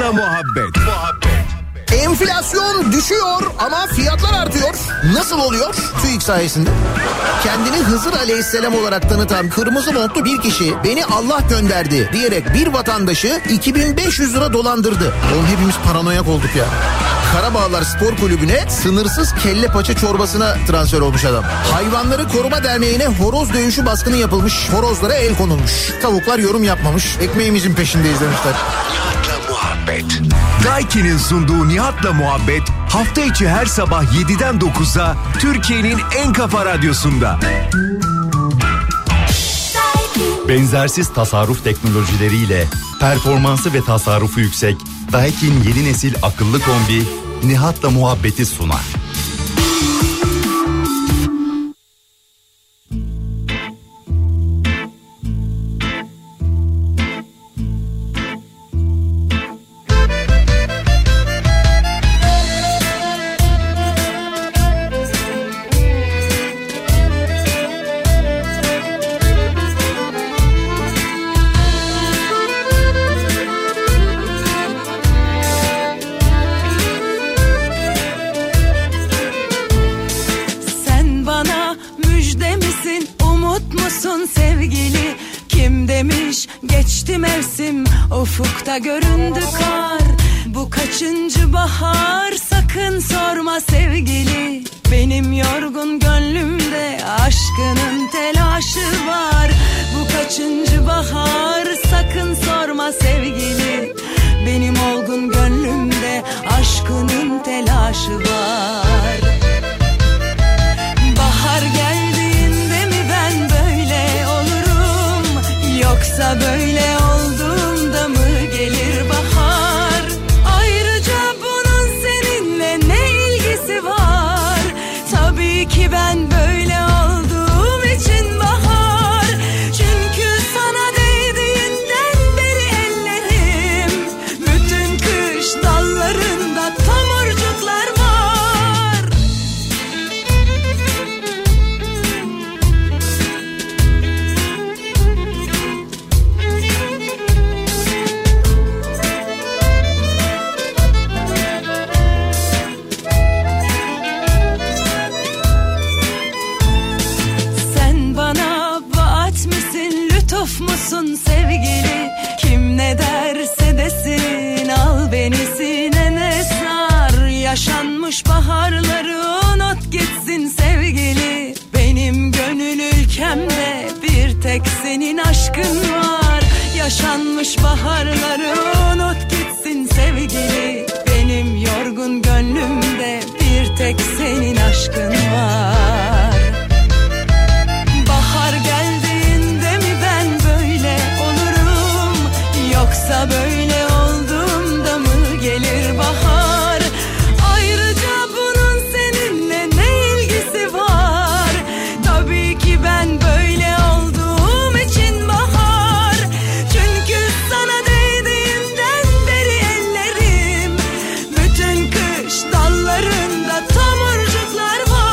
Nihat'la Muhabbet. Enflasyon düşüyor ama fiyatlar artıyor. Nasıl oluyor? TÜİK sayesinde. Kendini Hızır Aleyhisselam olarak tanıtan kırmızı montlu bir kişi beni Allah gönderdi diyerek bir vatandaşı 2500 lira dolandırdı. Oğlum hepimiz paranoyak olduk ya. Karabağlar Spor Kulübü'ne sınırsız kelle paça çorbasına transfer olmuş adam. Hayvanları Koruma Derneği'ne horoz dövüşü baskını yapılmış. Horozlara el konulmuş. Tavuklar yorum yapmamış. Ekmeğimizin peşindeyiz demişler. Nihat'la Muhabbet. Daiki'nin sunduğu Nihat'la Muhabbet hafta içi her sabah 7'den 9'a Türkiye'nin en kafa radyosunda. Benzersiz tasarruf teknolojileriyle performansı ve tasarrufu yüksek Daikin yeni nesil akıllı kombi Nihat'la Muhabbet'i sunar. Ufukta göründü kar. Bu kaçıncı bahar, sakın sorma sevgili. Benim yorgun gönlümde aşkının telaşı var. Bu kaçıncı bahar, sakın sorma sevgili. Benim olgun gönlümde aşkının telaşı var. Bahar geldiğinde mi ben böyle olurum, yoksa böyle olduğumda mı gelir bahar? Ayrıca bunun seninle ne ilgisi var? Tabii ki ben böyle olduğum için bahar. Çünkü sana değdiğinden beri ellerim, bütün kış dallarında tomurcuklar var. Musun sevgili? Kim ne derse desin, al beni sinene sar. Yaşanmış baharları unut gitsin sevgili. Benim gönül ülkemde bir tek senin aşkın var. Yaşanmış baharları unut gitsin sevgili. Benim yorgun gönlümde bir tek senin aşkın var. Bahar geldiğinde mi ben böyle olurum, yoksa böyle olduğumda mı gelir bahar? Ayrıca bunun seninle ne ilgisi var? Tabii ki ben böyle olduğum için bahar. Çünkü sana değdiğimden beri ellerim, bütün kış dallarında tomurcuklar var.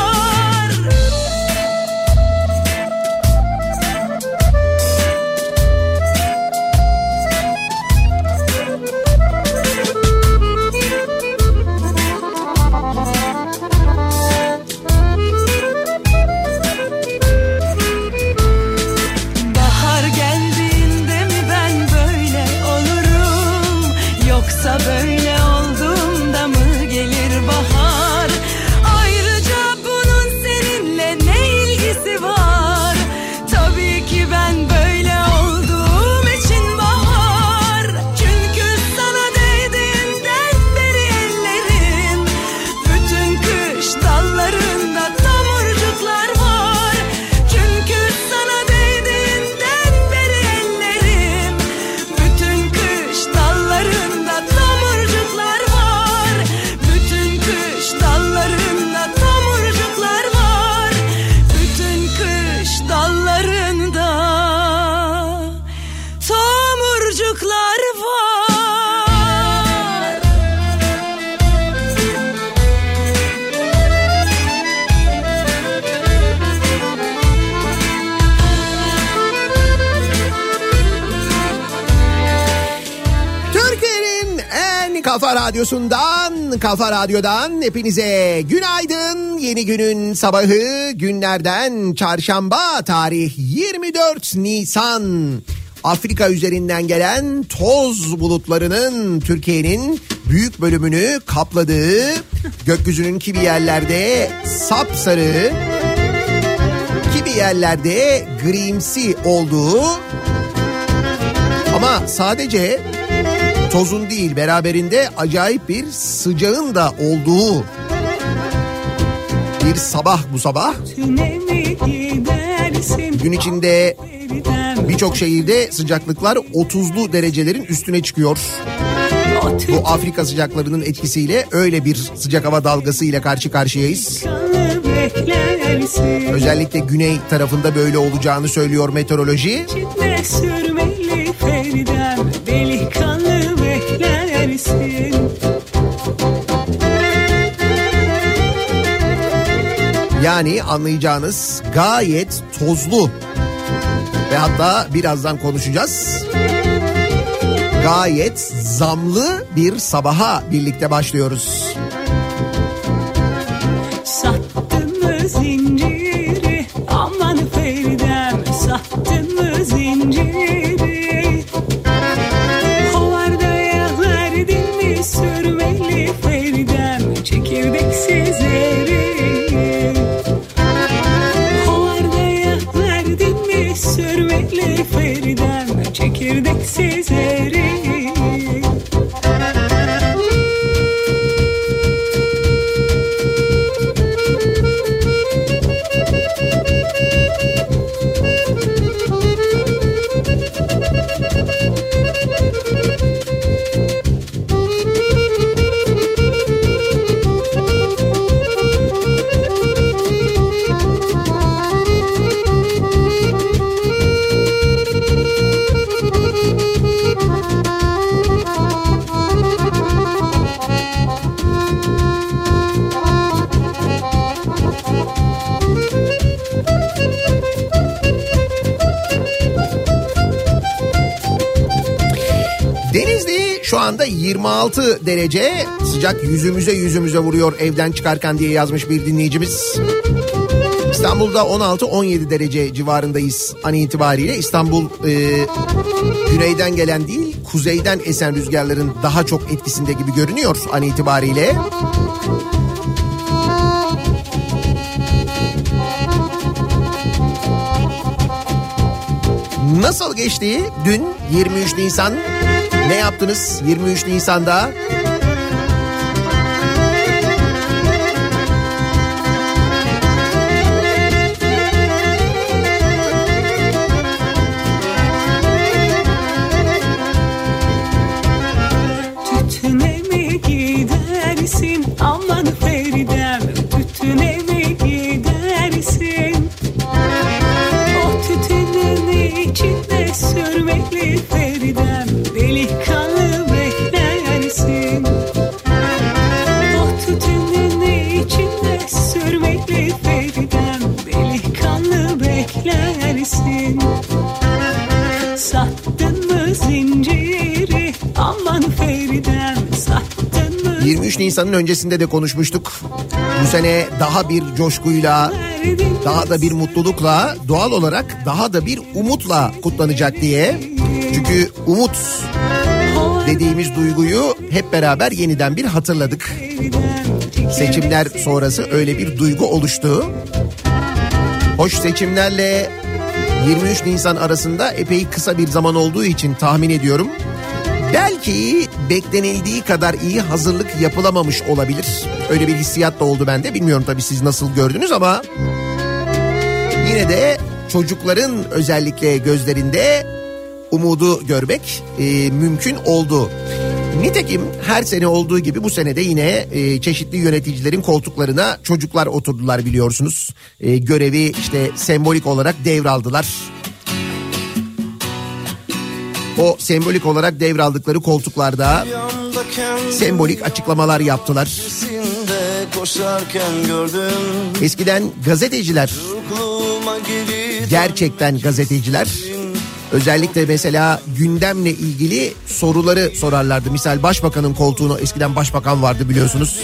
Bahar geldiğinde mi ben böyle olurum, yoksa böyle olduğumda mı gelir bahar? Ayrıca bunun seninle ne ilgisi var? Tabii ki ben böyle olduğum için bahar. Çünkü sana değdiğimden beri ellerim, bütün kış dallarında tomurcuklar var. Çünkü sana değdiğimden beri ellerim, bütün kış dallarında tomurcuklar var. Kafa Radyosu'ndan, Kafa Radyo'dan hepinize günaydın. Yeni günün sabahı, günlerden çarşamba, tarih 24 Nisan. Afrika üzerinden gelen toz bulutlarının Türkiye'nin büyük bölümünü kapladığı, gökyüzünün kimi yerlerde sapsarı, kimi yerlerde grimsi olduğu, ama sadece tozun değil, beraberinde acayip bir sıcağın da olduğu bir sabah bu sabah. Gün içinde birçok şehirde sıcaklıklar 30'lu derecelerin üstüne çıkıyor. Bu Afrika sıcaklarının etkisiyle öyle bir sıcak hava dalgası ile karşı karşıyayız. Özellikle güney tarafında böyle olacağını söylüyor meteoroloji. Yani anlayacağınız gayet tozlu ve hatta birazdan konuşacağız. Gayet zamlı bir sabaha birlikte başlıyoruz. Sattın mı zinciri, aman Feridem, sattın mı zinciri? Hovardaya verdin mi sürmeli Feridem, çekirdeksiz eri? Hovardaya verdin mi sürmeli Feridem, çekirdeksiz eri? Şu anda 26 derece, sıcak yüzümüze vuruyor evden çıkarken diye yazmış bir dinleyicimiz. İstanbul'da 16-17 derece civarındayız an itibariyle. İstanbul güneyden gelen değil, kuzeyden esen rüzgarların daha çok etkisinde gibi görünüyor an itibariyle. Nasıl geçti dün 23 Nisan? Ne yaptınız 23 Nisan'da? Tütüne mi gidersin aman Feridem, tütüne mi gidersin? O tütünün içinde sürmeli Feridem, delikanlı beklersin. O tütünün içinde sürmeli Feridem, delikanlı beklersin. Sattın mı zinciri aman Feridem, sattın mı? 23 Nisan'ın öncesinde de konuşmuştuk. Bu sene daha bir coşkuyla, daha da bir mutlulukla, doğal olarak daha da bir umutla kutlanacak diye. Çünkü umut dediğimiz duyguyu hep beraber yeniden bir hatırladık. Seçimler sonrası öyle bir duygu oluştu. Hoş, seçimlerle 23 Nisan arasında epey kısa bir zaman olduğu için tahmin ediyorum, belki beklenildiği kadar iyi hazırlık yapılamamış olabilir. Öyle bir hissiyat da oldu bende. Bilmiyorum tabii siz nasıl gördünüz ama yine de çocukların özellikle gözlerinde umudu görmek mümkün oldu. Nitekim her sene olduğu gibi bu sene de yine çeşitli yöneticilerin koltuklarına çocuklar oturdular biliyorsunuz. Görevi işte sembolik olarak devraldılar. O sembolik olarak devraldıkları koltuklarda sembolik açıklamalar yaptılar. Eskiden gazeteciler, gerçekten gazeteciler Özellikle mesela gündemle ilgili soruları sorarlardı. Misal başbakanın koltuğunu, eskiden başbakan vardı biliyorsunuz.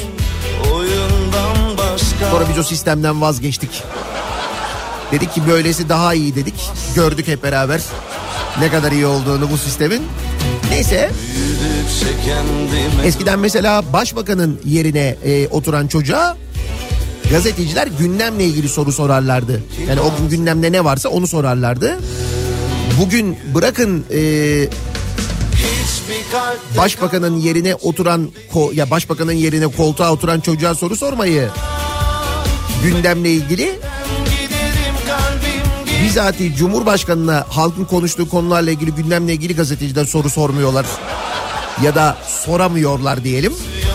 Sonra biz o sistemden vazgeçtik. Dedik ki böylesi daha iyi dedik. Gördük hep beraber ne kadar iyi olduğunu bu sistemin. Neyse. Eskiden mesela başbakanın yerine oturan çocuğa gazeteciler gündemle ilgili soru sorarlardı. Yani o gün gündemde ne varsa onu sorarlardı. Bugün bırakın başbakanın yerine oturan başbakanın yerine koltuğa oturan çocuğa soru sormayı, gündemle ilgili bizatihi Cumhurbaşkanı'na halkın konuştuğu konularla ilgili, gündemle ilgili gazeteciler soru sormuyorlar ya da soramıyorlar diyelim.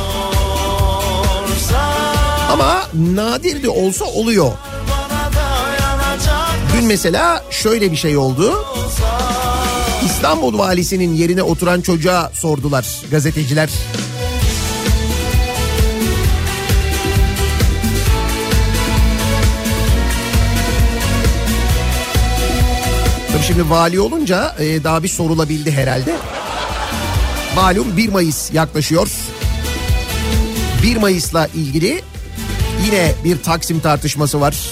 Ama nadir de olsa oluyor. Dün mesela şöyle bir şey oldu. İstanbul valisinin yerine oturan çocuğa sordular gazeteciler. Tabii şimdi vali olunca daha bir sorulabildi herhalde. Malum 1 Mayıs yaklaşıyor. 1 Mayıs'la ilgili yine bir Taksim tartışması var.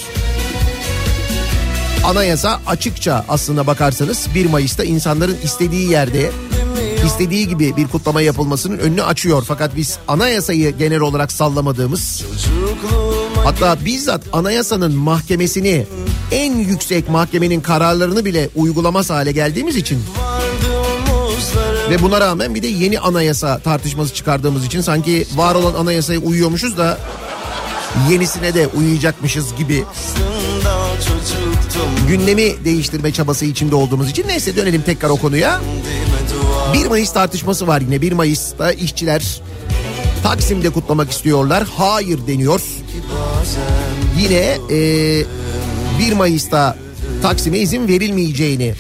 Anayasa açıkça aslına bakarsanız 1 Mayıs'ta insanların istediği yerde, istediği gibi bir kutlama yapılmasının önünü açıyor. Fakat biz anayasayı genel olarak sallamadığımız, hatta bizzat anayasanın mahkemesini, en yüksek mahkemenin kararlarını bile uygulamaz hale geldiğimiz için ve buna rağmen bir de yeni anayasa tartışması çıkardığımız için sanki var olan anayasaya uyuyormuşuz da yenisine de uyuyacakmışız gibi gündemi değiştirme çabası içinde olduğumuz için. Neyse, dönelim tekrar o konuya. 1 Mayıs tartışması var yine. 1 Mayıs'ta işçiler Taksim'de kutlamak istiyorlar. Hayır deniyor. Yine 1 Mayıs'ta Taksim'e izin verilmeyeceğini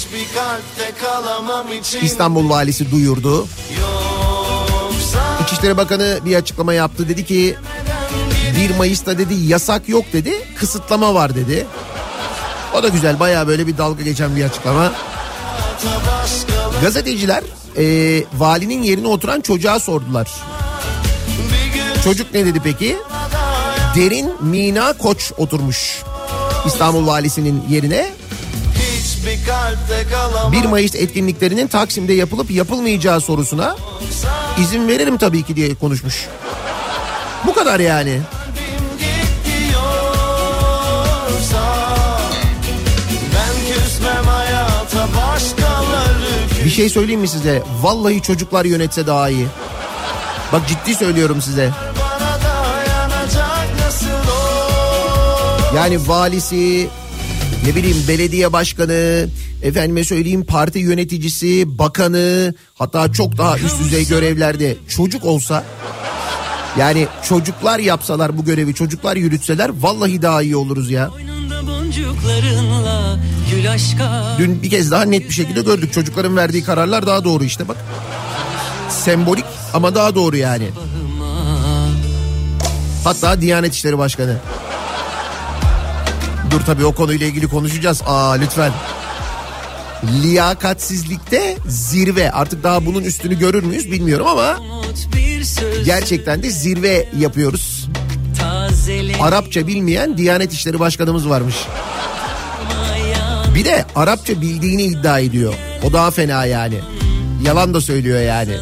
İstanbul valisi duyurdu. İçişleri Bakanı bir açıklama yaptı. Dedi ki 1 Mayıs'ta dedi yasak yok dedi, kısıtlama var dedi. O da güzel, bayağı böyle bir dalga geçen bir açıklama. Gazeteciler valinin yerine oturan çocuğa sordular. Çocuk ne dedi peki? Derin Mina Koç oturmuş İstanbul valisinin yerine. 1 Mayıs etkinliklerinin Taksim'de yapılıp yapılmayacağı sorusuna izin veririm tabii ki diye konuşmuş. Bu kadar yani. Bir şey söyleyeyim mi size? Vallahi çocuklar yönetse daha iyi. Bak ciddi söylüyorum size. Yani valisi, ne bileyim belediye başkanı, efendime söyleyeyim parti yöneticisi, bakanı, hatta çok daha üst düzey görevlerde çocuk olsa, yani çocuklar yapsalar bu görevi, çocuklar yürütseler vallahi daha iyi oluruz ya. Dün bir kez daha net bir şekilde gördük. Çocukların verdiği kararlar daha doğru işte bak. Sembolik ama daha doğru yani. Hatta Diyanet İşleri Başkanı. Dur tabii o konuyla ilgili konuşacağız. Lütfen. Liyakatsizlikte zirve. Artık daha bunun üstünü görür müyüz bilmiyorum ama gerçekten de zirve yapıyoruz. Arapça bilmeyen Diyanet İşleri Başkanımız varmış. Bir de Arapça bildiğini iddia ediyor. O daha fena yani. Yalan da söylüyor yani.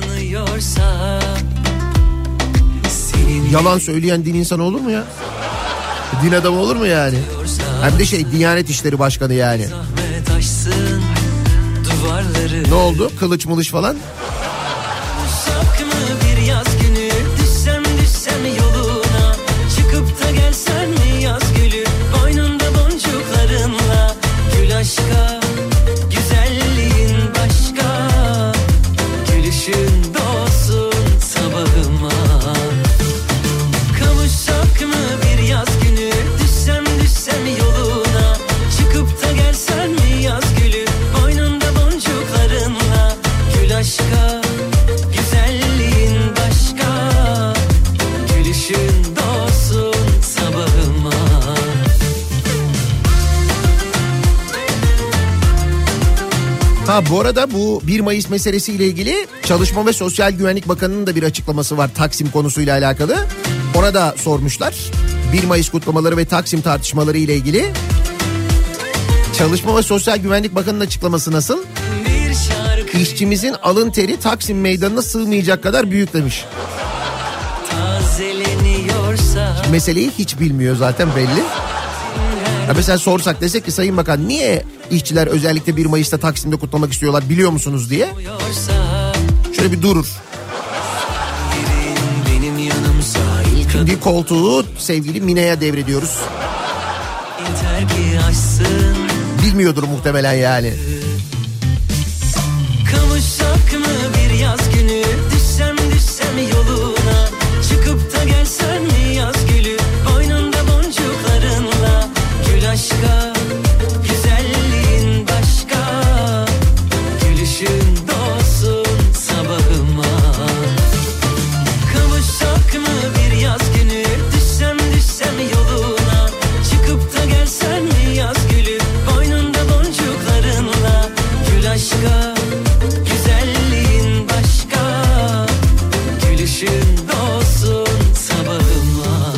Yalan söyleyen din insanı olur mu ya? Din adamı olur mu yani? Hem de Diyanet İşleri Başkanı yani. Ne oldu? Kılıç mılıç falan? Aşka, güzelliğin başka, gülüşün doğsun sabahıma. Kavuşsak mı bir yaz günü, düşsem yoluna, çıkıp da gelsen mi yaz gülü, boynunda boncuklarınla, gül aşka. Bu arada bu 1 Mayıs meselesiyle ilgili Çalışma ve Sosyal Güvenlik Bakanı'nın da bir açıklaması var Taksim konusuyla alakalı. Ona da sormuşlar. 1 Mayıs kutlamaları ve Taksim tartışmaları ile ilgili. Çalışma ve Sosyal Güvenlik Bakanı'nın açıklaması nasıl? İşçimizin alın teri Taksim Meydanı'na sığmayacak kadar büyük demiş. Meseleyi hiç bilmiyor zaten belli. Ya mesela sorsak desek ki Sayın Bakan niye işçiler özellikle 1 Mayıs'ta Taksim'de kutlamak istiyorlar biliyor musunuz diye. Şöyle bir durur. Şimdi koltuğu sevgili Mine'ye devrediyoruz. Bilmiyordur muhtemelen yani. Kavuşsak mı bir yaz günü, düşsem yoluna, çıkıp da gelsen mi yaz gülü, boynunda boncuklarınla, gül aşka, güzelliğin başka, gülüşün doğsun sabahıma. Kavuşsak mı bir yaz günü, düşsem yoluna, çıkıp da gelsen mi yaz gülü, boynunda boncuklarınla, gül aşka, güzelliğin başka, gülüşün doğsun sabahıma.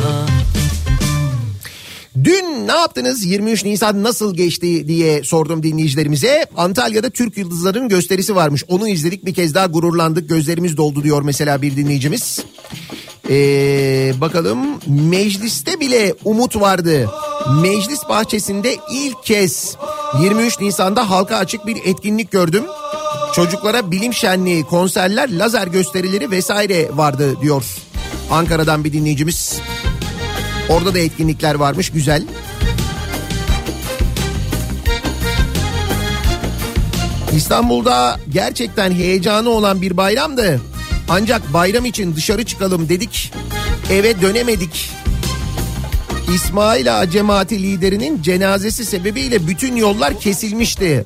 Dün ne yaptınız? 23 Nisan nasıl geçti diye sordum dinleyicilerimize. Antalya'da Türk Yıldızları'nın gösterisi varmış. Onu izledik, bir kez daha gururlandık. Gözlerimiz doldu diyor mesela bir dinleyicimiz. Bakalım, mecliste bile umut vardı. Meclis bahçesinde ilk kez 23 Nisan'da halka açık bir etkinlik gördüm. Çocuklara bilim şenliği, konserler, lazer gösterileri vesaire vardı diyor Ankara'dan bir dinleyicimiz. Orada da etkinlikler varmış, güzel. İstanbul'da gerçekten heyecanı olan bir bayramdı. Ancak bayram için dışarı çıkalım dedik, eve dönemedik. İsmail Ağa cemaati liderinin cenazesi sebebiyle bütün yollar kesilmişti.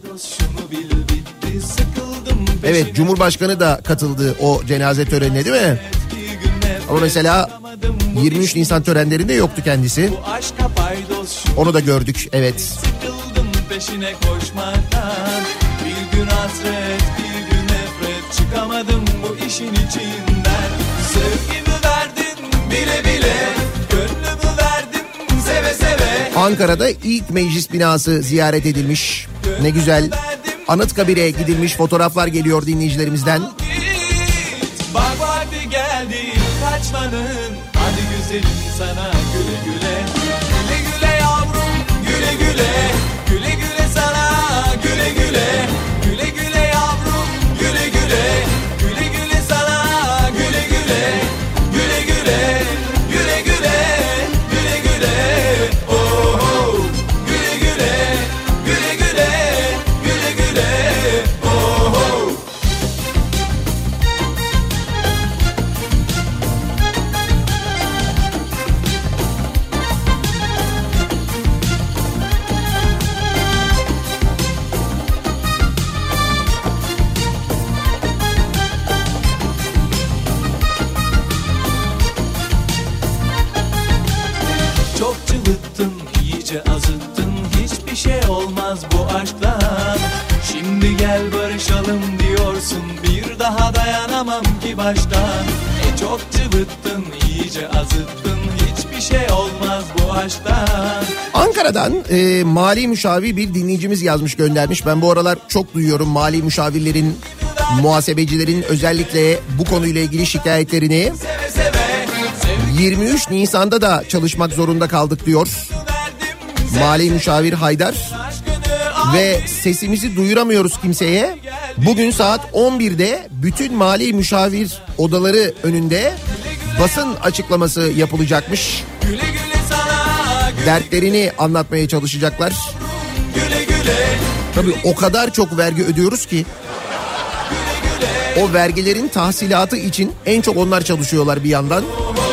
Evet, Cumhurbaşkanı da katıldı o cenaze törenine değil mi? Ama mesela 23 Nisan törenlerinde yoktu kendisi. Onu da gördük, evet. Sıkıldım peşine koşmaktan. Bir gün hasret, bir gün nefret, çıkamadım bu işin içinden. Sevgimi verdin bile bile, gönlümü verdim seve seve. Ankara'da ilk meclis binası ziyaret edilmiş. Ne güzel. Anıtkabir'e gidilmiş, fotoğraflar geliyor dinleyicilerimizden. Bak vakti geldi kaçmanın, hadi güzelim sana güle güle. Güle güle yavrum, güle güle. Güle güle sana güle güle. Güle güle yavrum, güle güle. Güle güle sana güle güle. Güle güle, güle güle. Güle güle, oh oh. Güle güle, güle güle. Güle güle, oh oh. Çok cıvıttın, iyice azıttın, hiçbir şey olmaz bu aşktan. Şimdi gel barışalım diyorsun, bir daha dayanamam ki baştan. Çok cıvıttın, iyice azıttın, hiçbir şey olmaz bu aşktan. Ankara'dan mali müşavir bir dinleyicimiz yazmış, göndermiş. Ben bu aralar çok duyuyorum mali müşavirlerin, muhasebecilerin özellikle bu konuyla ilgili şikayetlerini. 23 Nisan'da da çalışmak zorunda kaldık diyor mali müşavir Haydar. Ve sesimizi duyuramıyoruz kimseye. Bugün saat 11'de bütün mali müşavir odaları önünde basın açıklaması yapılacakmış. Dertlerini anlatmaya çalışacaklar. Tabii o kadar çok vergi ödüyoruz ki o vergilerin tahsilatı için en çok onlar çalışıyorlar bir yandan.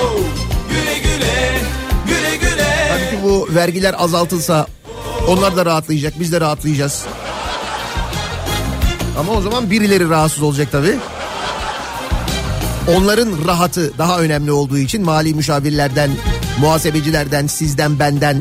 Tabii ki bu vergiler azaltılsa onlar da rahatlayacak, biz de rahatlayacağız. Ama o zaman birileri rahatsız olacak tabii. Onların rahatı daha önemli olduğu için mali müşavirlerden, muhasebecilerden, sizden, benden.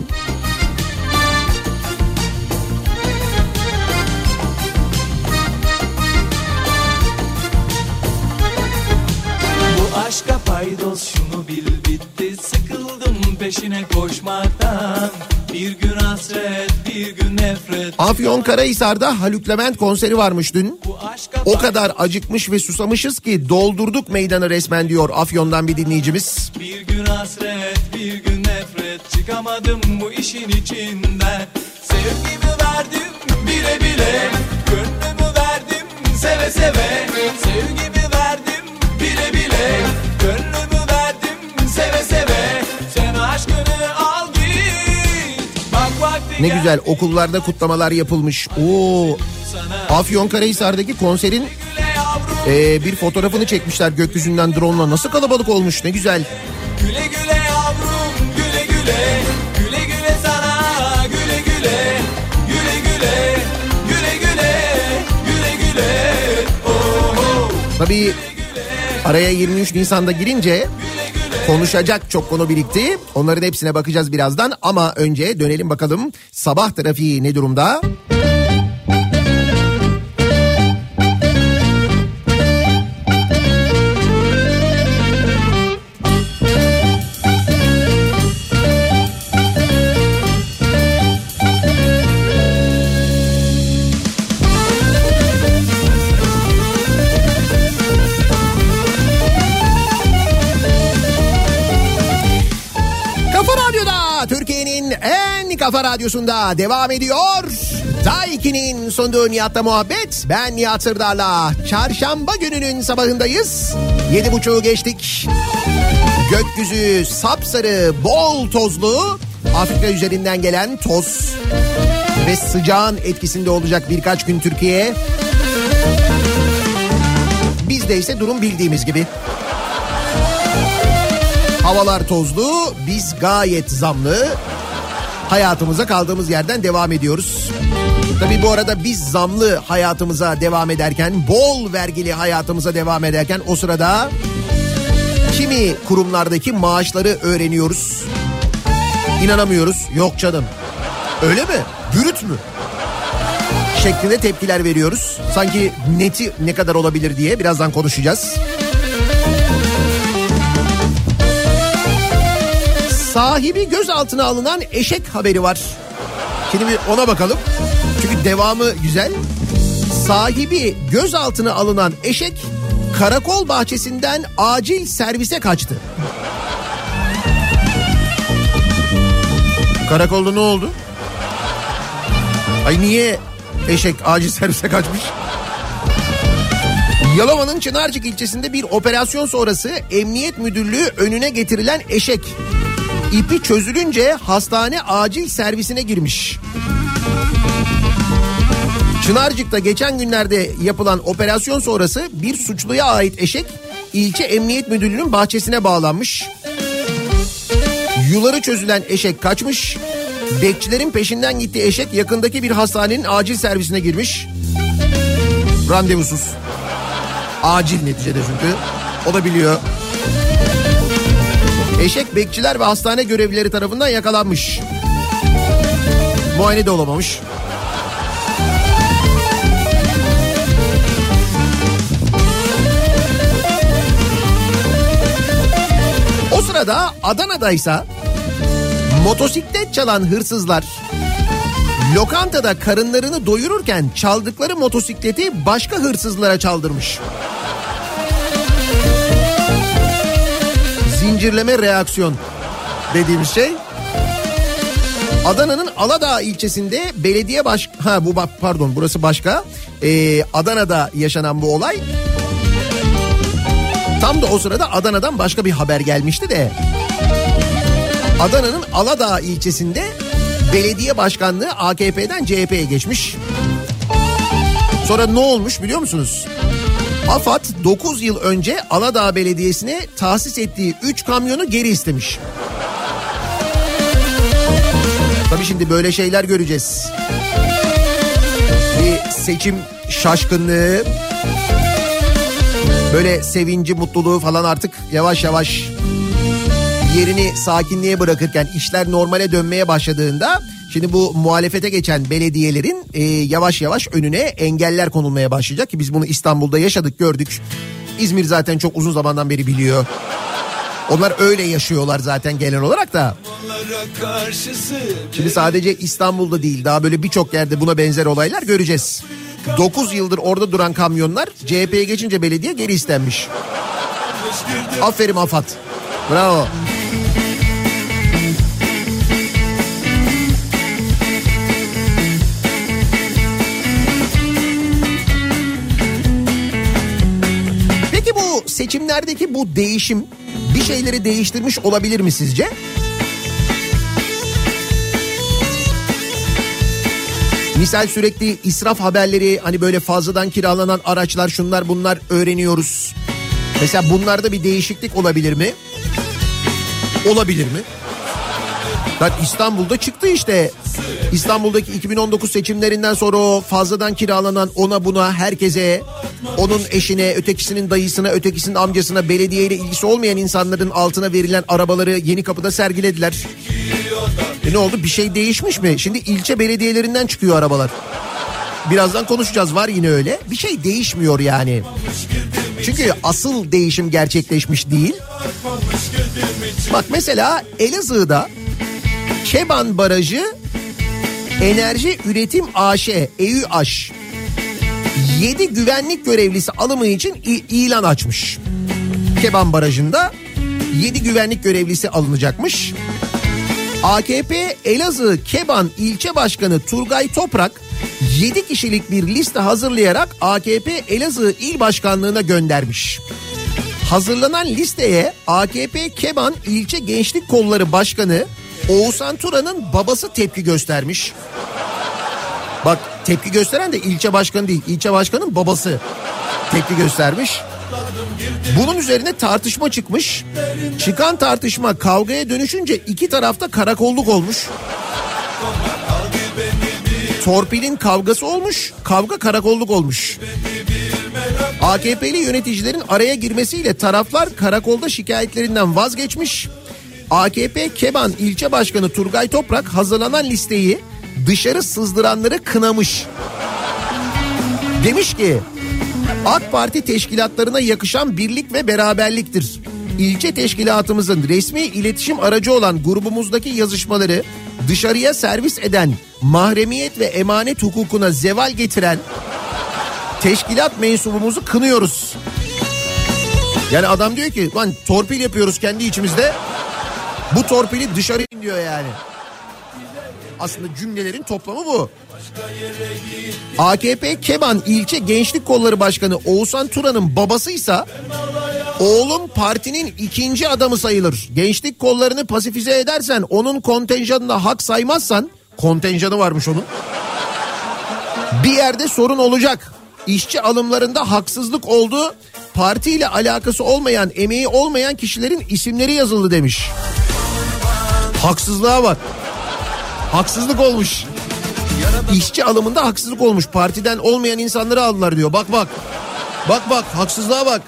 aşka paydos, şunu bil bitti. Sıkıldım peşine koşmaktan. Bir gün hasret, bir gün nefret. Afyonkarahisar'da Haluk Levent konseri varmış dün. O kadar acıkmış ve susamışız ki doldurduk meydanı resmen diyor Afyon'dan bir dinleyicimiz. Bir gün hasret, bir gün nefret. Çıkamadım bu işin içinden. Sevgimi verdim bile bile. Gönlümü verdim seve seve. Sevgimi verdim bile bile. Gönlümü verdim seve seve. Sen aşkını al git. Bak vakti Ne güzel okullarda kutlamalar yapılmış. Oo, Afyonkarahisar'daki konserin bir fotoğrafını çekmişler gökyüzünden drone'la. Nasıl kalabalık olmuş, ne güzel. Güle güle yavrum, güle güle. Güle güle sana, güle güle. Güle güle, güle güle. Güle güle. Oh. Tabii araya 23 Nisan'da girince konuşacak çok konu birikti. Onların hepsine bakacağız birazdan ama önce dönelim bakalım sabah trafiği ne durumda? Türkiye'nin en kafa radyosunda devam ediyor. Daiki'nin sunduğu Nihat'la muhabbet. Ben Nihat Sırdar'la. Çarşamba gününün sabahındayız. 7.30'u geçtik. Gökyüzü sapsarı, bol tozlu. Afrika üzerinden gelen toz ve sıcağın etkisinde olacak birkaç gün Türkiye. Bizde ise durum bildiğimiz gibi. Havalar tozlu, biz gayet zamlı. Hayatımıza kaldığımız yerden devam ediyoruz. Tabii bu arada biz zamlı hayatımıza devam ederken, bol vergili hayatımıza devam ederken o sırada kimi kurumlardaki maaşları öğreniyoruz. İnanamıyoruz. Yok canım. Öyle mi? Bürüt mü? Şeklinde tepkiler veriyoruz. Sanki neti ne kadar olabilir diye birazdan konuşacağız. Sahibi gözaltına alınan eşek haberi var. Şimdi bir ona bakalım. Çünkü devamı güzel. Sahibi gözaltına alınan eşek karakol bahçesinden acil servise kaçtı. Karakolda ne oldu? Ay niye eşek acil servise kaçmış? Yalova'nın Çınarcık ilçesinde bir operasyon sonrası emniyet müdürlüğü önüne getirilen eşek İpi çözülünce hastane acil servisine girmiş. Çınarcık'ta geçen günlerde yapılan operasyon sonrası bir suçluya ait eşek ilçe emniyet müdürlüğünün bahçesine bağlanmış. Yuları çözülen eşek kaçmış. Bekçilerin peşinden gittiği eşek yakındaki bir hastanenin acil servisine girmiş. Randevusuz. Acil neticede çünkü. O da biliyor. Eşek bekçiler ve hastane görevlileri tarafından yakalanmış. Muayene de olamamış. O sırada Adana'daysa motosiklet çalan hırsızlar lokantada karınlarını doyururken çaldıkları motosikleti başka hırsızlara çaldırmış. Zincirleme reaksiyon dediğimiz şey. Adana'nın Aladağ ilçesinde belediye burası başka. Adana'da yaşanan bu olay. Tam da o sırada Adana'dan başka bir haber gelmişti de. Adana'nın Aladağ ilçesinde belediye başkanlığı AKP'den CHP'ye geçmiş. Sonra ne olmuş biliyor musunuz? AFAD 9 yıl önce Aladağ Belediyesi'ne tahsis ettiği 3 kamyonu geri istemiş. Tabii şimdi böyle şeyler göreceğiz. Bir seçim şaşkınlığı, böyle sevinci, mutluluğu falan artık yavaş yavaş yerini sakinliğe bırakırken, işler normale dönmeye başladığında şimdi bu muhalefete geçen belediyelerin yavaş yavaş önüne engeller konulmaya başlayacak ki biz bunu İstanbul'da yaşadık, gördük. İzmir zaten çok uzun zamandan beri biliyor. Onlar öyle yaşıyorlar zaten genel olarak da. Şimdi sadece İstanbul'da değil, daha böyle birçok yerde buna benzer olaylar göreceğiz. 9 yıldır orada duran kamyonlar CHP'ye geçince belediye geri istenmiş. Aferin AFAD. Bravo. Peki bu seçimlerdeki bu değişim bir şeyleri değiştirmiş olabilir mi sizce? Misal sürekli israf haberleri, hani böyle fazladan kiralanan araçlar, şunlar bunlar öğreniyoruz. Mesela bunlarda bir değişiklik olabilir mi? Olabilir mi? Lan İstanbul'da çıktı işte. İstanbul'daki 2019 seçimlerinden sonra o fazladan kiralanan ona buna herkese, onun eşine, ötekisinin dayısına, ötekisinin amcasına, belediyeyle ilgisi olmayan insanların altına verilen arabaları Yenikapı'da sergilediler. Ne oldu? Bir şey değişmiş mi? Şimdi ilçe belediyelerinden çıkıyor arabalar. Birazdan konuşacağız, var yine öyle. Bir şey değişmiyor yani. Çünkü asıl değişim gerçekleşmiş değil. Bak mesela Elazığ'da Keban Barajı Enerji Üretim AŞ, EÜAŞ 7 güvenlik görevlisi alımı için ilan açmış. Keban Barajı'nda 7 güvenlik görevlisi alınacakmış. AKP Elazığ Keban İlçe Başkanı Turgay Toprak 7 kişilik bir liste hazırlayarak AKP Elazığ İl Başkanlığı'na göndermiş. Hazırlanan listeye AKP Keban İlçe Gençlik Kolları Başkanı Oğuzhan Turan'ın babası tepki göstermiş. Bak, tepki gösteren de ilçe başkanı değil, ilçe başkanın babası tepki göstermiş. Bunun üzerine tartışma çıkmış. Çıkan tartışma kavgaya dönüşünce iki tarafta karakolluk olmuş. Torpilin kavgası olmuş, kavga karakolluk olmuş. AKP'li yöneticilerin araya girmesiyle taraflar karakolda şikayetlerinden vazgeçmiş. AKP Keban İlçe Başkanı Turgay Toprak hazırlanan listeyi dışarı sızdıranları kınamış. Demiş ki AK Parti teşkilatlarına yakışan birlik ve beraberliktir. İlçe teşkilatımızın resmi iletişim aracı olan grubumuzdaki yazışmaları dışarıya servis eden, mahremiyet ve emanet hukukuna zeval getiren teşkilat mensubumuzu kınıyoruz. Yani adam diyor ki lan torpil yapıyoruz kendi içimizde, bu torpili dışarı in diyor yani. Aslında cümlelerin toplamı bu. AKP Keban İlçe Gençlik Kolları Başkanı Oğuzhan Turan'ın babasıysa oğlum partinin ikinci adamı sayılır. Gençlik kollarını pasifize edersen, onun kontenjanına hak saymazsan, kontenjanı varmış onun, bir yerde sorun olacak. İşçi alımlarında haksızlık oldu. Partiyle alakası olmayan, emeği olmayan kişilerin isimleri yazıldı demiş. Haksızlığa bak. Haksızlık olmuş. İşçi alımında haksızlık olmuş. Partiden olmayan insanları aldılar diyor. Bak bak. Bak bak, haksızlığa bak.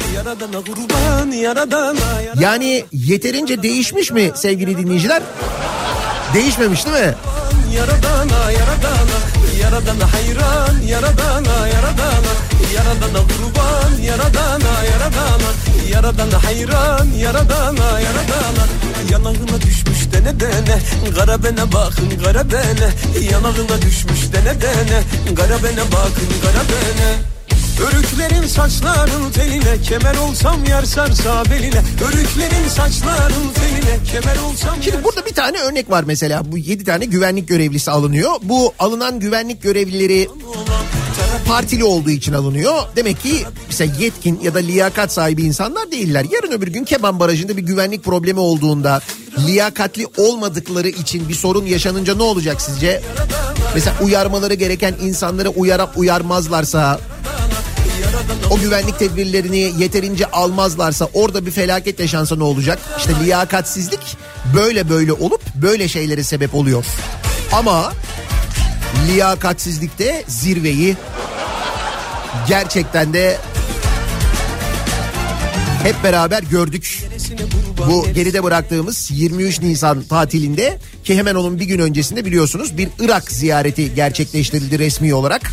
Yani yeterince değişmiş mi sevgili dinleyiciler? Değişmemiş değil mi? Yaradana yaradana yaradana hayran yaradana yaradana yaradana kurban yaradana yaradana yaradana hayran yaradana yaradana yanağına düşmüş dene dene kara bene bakın kara bene yanağına düşmüş dene dene kara bene bakın kara bene. Örüklerin saçların teline kemer olsam yer sarsa beline. Örüklerin saçların teline kemer olsam. Şimdi burada bir tane örnek var mesela. Bu 7 tane güvenlik görevlisi alınıyor. Bu alınan güvenlik görevlileri partili olduğu için alınıyor. Demek ki mesela yetkin ya da liyakat sahibi insanlar değiller. Yarın öbür gün Keban Barajı'nda bir güvenlik problemi olduğunda, liyakatli olmadıkları için bir sorun yaşanınca ne olacak sizce? Mesela uyarmaları gereken insanları uyarmazlarsa, o güvenlik tedbirlerini yeterince almazlarsa, orada bir felaket yaşansa ne olacak? İşte liyakatsizlik böyle olup böyle şeylere sebep oluyor. Ama liyakatsizlikte zirveyi gerçekten de hep beraber gördük. Bu geride bıraktığımız 23 Nisan tatilinde ki hemen onun bir gün öncesinde biliyorsunuz bir Irak ziyareti gerçekleştirildi resmi olarak.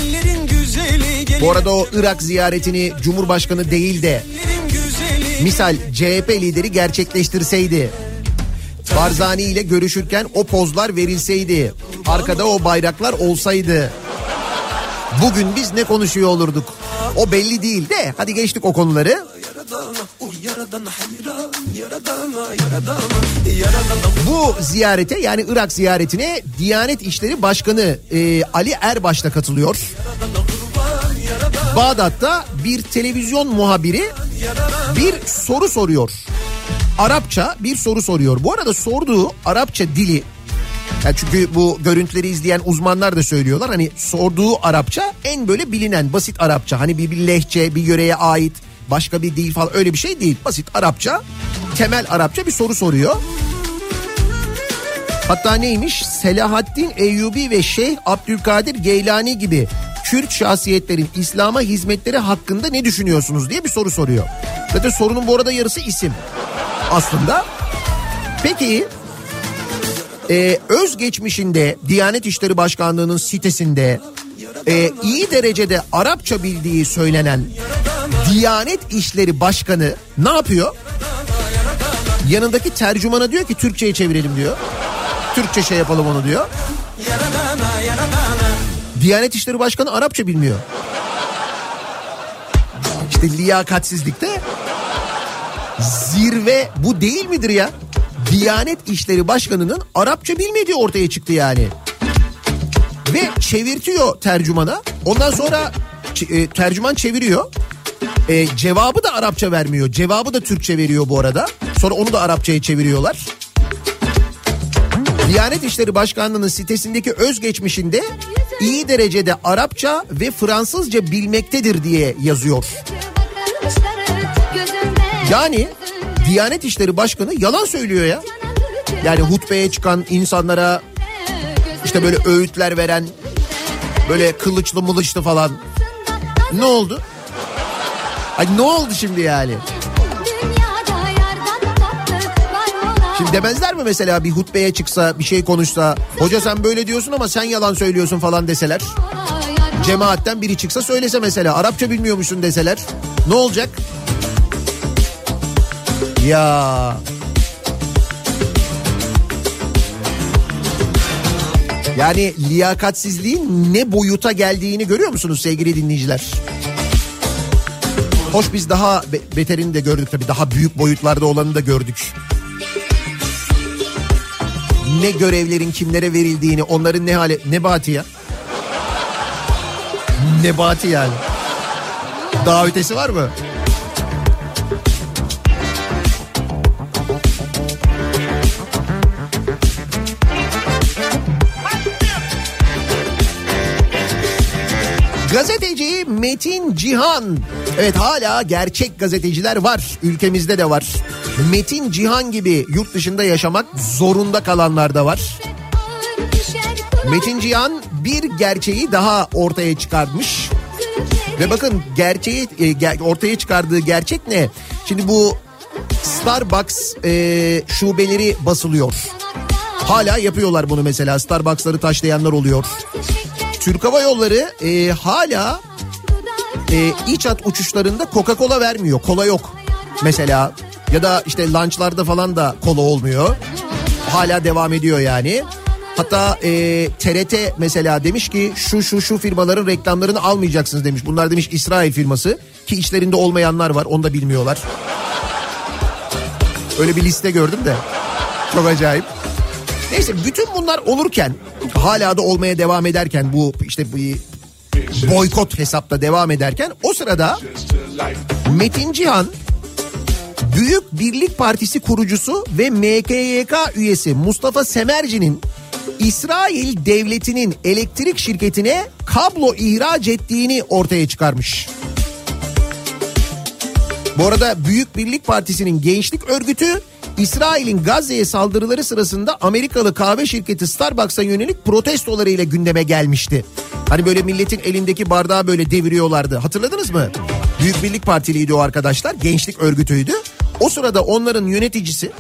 Bu arada o Irak ziyaretini Cumhurbaşkanı değil de misal CHP lideri gerçekleştirseydi, Barzani ile görüşürken o pozlar verilseydi, arkada o bayraklar olsaydı, bugün biz ne konuşuyor olurduk? O belli değil de hadi geçtik o konuları. Bu ziyarete yani Irak ziyaretine Diyanet İşleri Başkanı Ali Erbaş da katılıyor. Bağdat'ta bir televizyon muhabiri bir soru soruyor. Arapça bir soru soruyor. Bu arada sorduğu Arapça dili, yani çünkü bu görüntüleri izleyen uzmanlar da söylüyorlar. Hani sorduğu Arapça en böyle bilinen basit Arapça. Hani bir lehçe, bir yöreye ait başka bir dil falan öyle bir şey değil. Basit Arapça, temel Arapça bir soru soruyor. Hatta neymiş? Selahaddin Eyyubi ve Şeyh Abdülkadir Geylani gibi Kürt şahsiyetlerin İslam'a hizmetleri hakkında ne düşünüyorsunuz diye bir soru soruyor. Zaten sorunun bu arada yarısı isim aslında. Peki özgeçmişinde Diyanet İşleri Başkanlığı'nın sitesinde iyi derecede Arapça bildiği söylenen Diyanet İşleri Başkanı ne yapıyor? Yanındaki tercümana diyor ki Türkçe'ye çevirelim diyor. Türkçe şey yapalım onu diyor. Diyanet İşleri Başkanı Arapça bilmiyor. İşte liyakatsizlikte zirve bu değil midir ya? Diyanet İşleri Başkanı'nın Arapça bilmediği ortaya çıktı yani. Ve çevirtiyor tercümana. Ondan sonra tercüman çeviriyor. Cevabı da Arapça vermiyor. Cevabı da Türkçe veriyor bu arada. Sonra onu da Arapçaya çeviriyorlar. Diyanet İşleri Başkanlığı'nın sitesindeki özgeçmişinde iyi derecede Arapça ve Fransızca bilmektedir diye yazıyor. Yani Diyanet İşleri Başkanı yalan söylüyor ya. Yani hutbeye çıkan insanlara işte böyle öğütler veren, böyle kılıçlı mılıçlı falan. Ne oldu? Ay ne oldu şimdi yani? Şimdi demezler mi mesela bir hutbeye çıksa, bir şey konuşsa, hoca sen böyle diyorsun ama sen yalan söylüyorsun falan deseler. Cemaatten biri çıksa söylese mesela, Arapça bilmiyormuşsun deseler. Ne olacak? Ya... Yani liyakatsizliğin ne boyuta geldiğini görüyor musunuz sevgili dinleyiciler? Hoş biz daha beterini de gördük tabii, daha büyük boyutlarda olanı da gördük. Ne görevlerin kimlere verildiğini, onların ne hale... Nebati ya. Nebati yani. Daha ötesi var mı? Gazeteci Metin Cihan. Evet, hala gerçek gazeteciler var. Ülkemizde de var. Metin Cihan gibi yurt dışında yaşamak zorunda kalanlar da var. Metin Cihan bir gerçeği daha ortaya çıkartmış. Ve bakın gerçeği ortaya çıkardığı gerçek ne? Şimdi bu Starbucks şubeleri basılıyor. Hala yapıyorlar bunu mesela. Starbucks'ları taşlayanlar oluyor. Türk Hava Yolları hala iç hat uçuşlarında Coca-Cola vermiyor. Kola yok mesela. Ya da işte lunchlarda falan da kola olmuyor. Hala devam ediyor yani. Hatta TRT mesela demiş ki şu firmaların reklamlarını almayacaksınız demiş. Bunlar demiş İsrail firması, ki içlerinde olmayanlar var, onu da bilmiyorlar. Öyle bir liste gördüm de çok acayip. Neyse, bütün bunlar olurken, hala da olmaya devam ederken, bu işte bu boykot hesapta devam ederken, o sırada Metin Cihan Büyük Birlik Partisi kurucusu ve MKYK üyesi Mustafa Semerci'nin İsrail devletinin elektrik şirketine kablo ihraç ettiğini ortaya çıkarmış. Bu arada Büyük Birlik Partisi'nin gençlik örgütü İsrail'in Gazze'ye saldırıları sırasında Amerikalı kahve şirketi Starbucks'a yönelik protestolarıyla gündeme gelmişti. Hani böyle milletin elindeki bardağı böyle deviriyorlardı. Hatırladınız mı? Büyük Birlik Partiliydi o arkadaşlar. Gençlik örgütüydü. O sırada onların yöneticisi,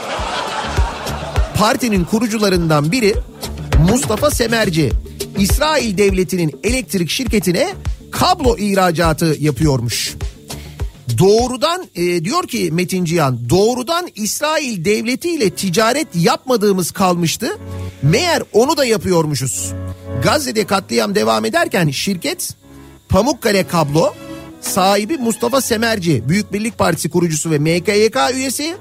partinin kurucularından biri Mustafa Semerci, İsrail Devleti'nin elektrik şirketine kablo ihracatı yapıyormuş. Doğrudan diyor ki Metin Cihan, doğrudan İsrail Devleti ile ticaret yapmadığımız kalmıştı. Meğer onu da yapıyormuşuz. Gazze'de katliam devam ederken şirket Pamukkale Kablo, sahibi Mustafa Semerci, Büyük Birlik Partisi kurucusu ve MKYK üyesi.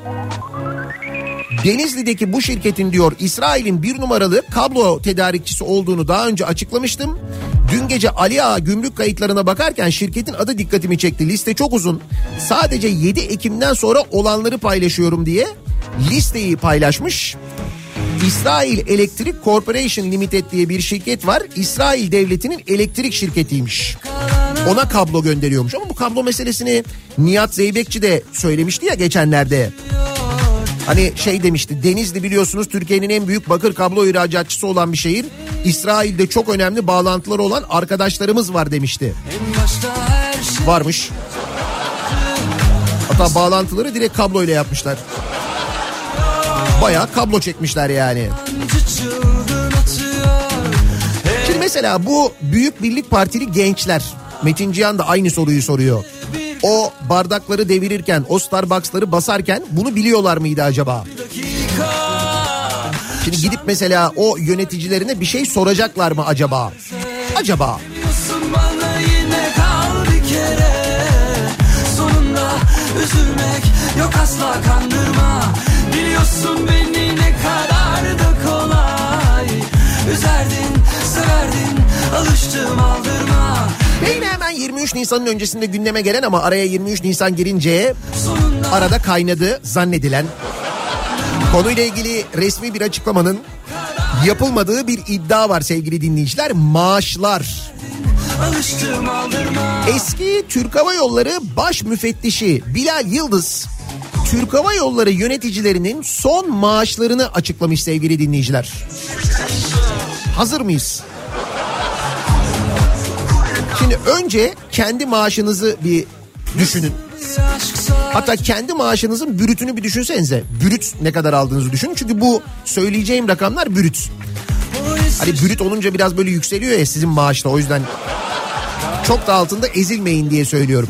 Denizli'deki bu şirketin diyor İsrail'in bir numaralı kablo tedarikçisi olduğunu daha önce açıklamıştım. Dün gece Ali Ağa gümrük kayıtlarına bakarken şirketin adı dikkatimi çekti. Liste çok uzun. Sadece 7 Ekim'den sonra olanları paylaşıyorum diye listeyi paylaşmış. İsrail Electric Corporation Limited diye bir şirket var. İsrail Devleti'nin elektrik şirketiymiş. Ona kablo gönderiyormuş ama bu kablo meselesini Nihat Zeybekçi de söylemişti ya geçenlerde. Hani şey demişti, Denizli biliyorsunuz Türkiye'nin en büyük bakır kablo ihracatçısı olan bir şehir. İsrail'de çok önemli bağlantıları olan arkadaşlarımız var demişti. Varmış. Hatta bağlantıları direkt kablo ile yapmışlar. Bayağı kablo çekmişler yani. Şimdi mesela bu Büyük Birlik Partili gençler, Metin Cihan da aynı soruyu soruyor. O bardakları devirirken, o Starbucks'ları basarken bunu biliyorlar mıydı acaba? Şimdi gidip mesela o yöneticilerine bir şey soracaklar mı acaba? Acaba? Sonunda üzülmek yok asla kandırma. Biliyorsun beni ne kadar da kolay. Üzerdin, severdin, alıştım aldırma. Ve yine hemen 23 Nisan'ın öncesinde gündeme gelen ama araya 23 Nisan girince arada kaynadı zannedilen konuyla ilgili resmi bir açıklamanın yapılmadığı bir iddia var sevgili dinleyiciler. Maaşlar. Eski Türk Hava Yolları Baş Müfettişi Bilal Yıldız, Türk Hava Yolları yöneticilerinin son maaşlarını açıklamış sevgili dinleyiciler. Hazır mıyız? Şimdi önce kendi maaşınızı bir düşünün. Hatta kendi maaşınızın brütünü bir düşünsenize. Brüt ne kadar aldığınızı düşünün. Çünkü bu söyleyeceğim rakamlar brüt. Hani brüt olunca biraz böyle yükseliyor ya sizin maaşla, o yüzden çok da altında ezilmeyin diye söylüyorum.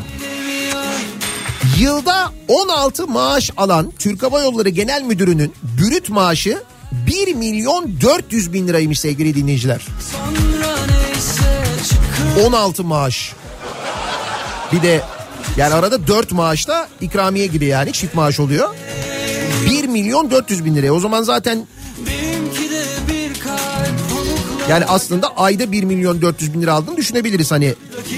Yılda 16 maaş alan Türk Hava Yolları Genel Müdürü'nün brüt maaşı 1.400.000 liraymış sevgili dinleyiciler. 16 maaş. Bir de yani arada 4 maaş da ikramiye gibi, yani çift maaş oluyor. 1.400.000 liraya. O zaman zaten yani aslında ayda 1.400.000 lira aldığını düşünebiliriz hani.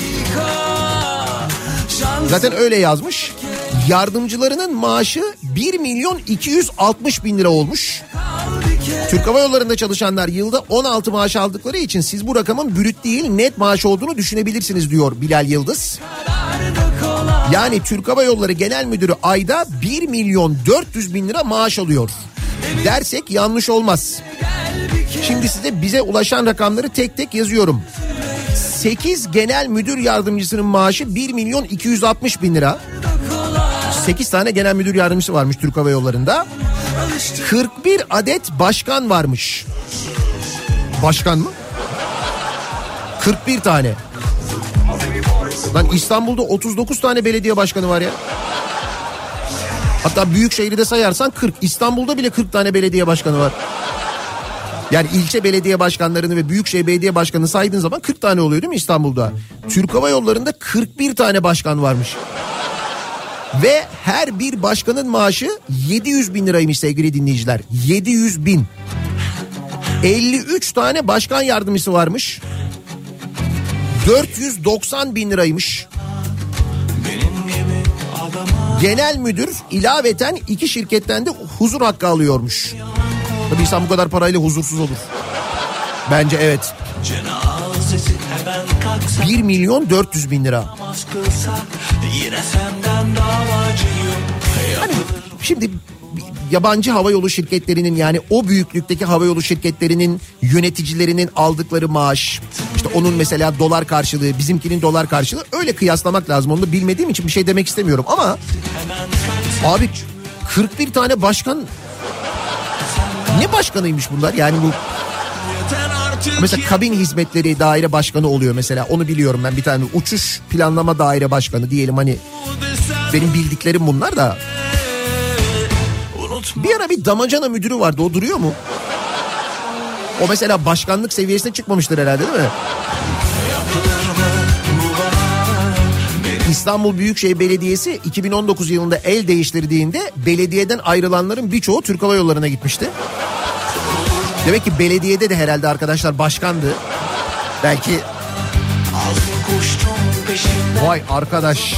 Zaten öyle yazmış. Yardımcılarının maaşı 1.260.000 lira olmuş. Türk Hava Yolları'nda çalışanlar yılda 16 maaş aldıkları için siz bu rakamın brüt değil net maaş olduğunu düşünebilirsiniz diyor Bilal Yıldız. Yani Türk Hava Yolları Genel Müdürü ayda 1.400.000 lira maaş alıyor dersek yanlış olmaz. Şimdi size bize ulaşan rakamları tek tek yazıyorum. 8 genel müdür yardımcısının maaşı 1.260.000 lira. 8 tane genel müdür yardımcısı varmış Türk Hava Yolları'nda. 41 adet başkan varmış. Başkan mı? 41 tane. Lan İstanbul'da 39 tane belediye başkanı var ya. Hatta Büyükşehir'i de sayarsan 40. İstanbul'da bile 40 tane belediye başkanı var. Yani ilçe belediye başkanlarını ve büyükşehir belediye başkanını saydığın zaman 40 tane oluyor değil mi İstanbul'da? Türk Hava Yolları'nda 41 tane başkan varmış. Ve her bir başkanın maaşı 700.000 liraymış sevgili dinleyiciler. 700.000. 53 tane başkan yardımcısı varmış. 490.000 liraymış. Genel müdür ilaveten 2 şirketten de huzur hakkı alıyormuş. Tabii insan bu kadar parayla huzursuz olur. Bence evet. 1.400.000 lira. Hani şimdi yabancı havayolu şirketlerinin, yani o büyüklükteki havayolu şirketlerinin yöneticilerinin aldıkları maaş, İşte onun mesela dolar karşılığı, bizimkinin dolar karşılığı, öyle kıyaslamak lazım. Onu da bilmediğim için bir şey demek istemiyorum ama abi 41 tane başkan, ne başkanıymış bunlar? Yani bu mesela kabin hizmetleri daire başkanı oluyor mesela, onu biliyorum ben, bir tane uçuş planlama daire başkanı diyelim, hani benim bildiklerim bunlar da. Bir ara bir damacana müdürü vardı, o duruyor mu? O mesela başkanlık seviyesine çıkmamıştır herhalde, değil mi? İstanbul Büyükşehir Belediyesi 2019 yılında el değiştirdiğinde belediyeden ayrılanların birçoğu Türk Hava Yolları'na gitmişti. Demek ki belediyede de herhalde arkadaşlar başkandı. Belki... Vay arkadaş.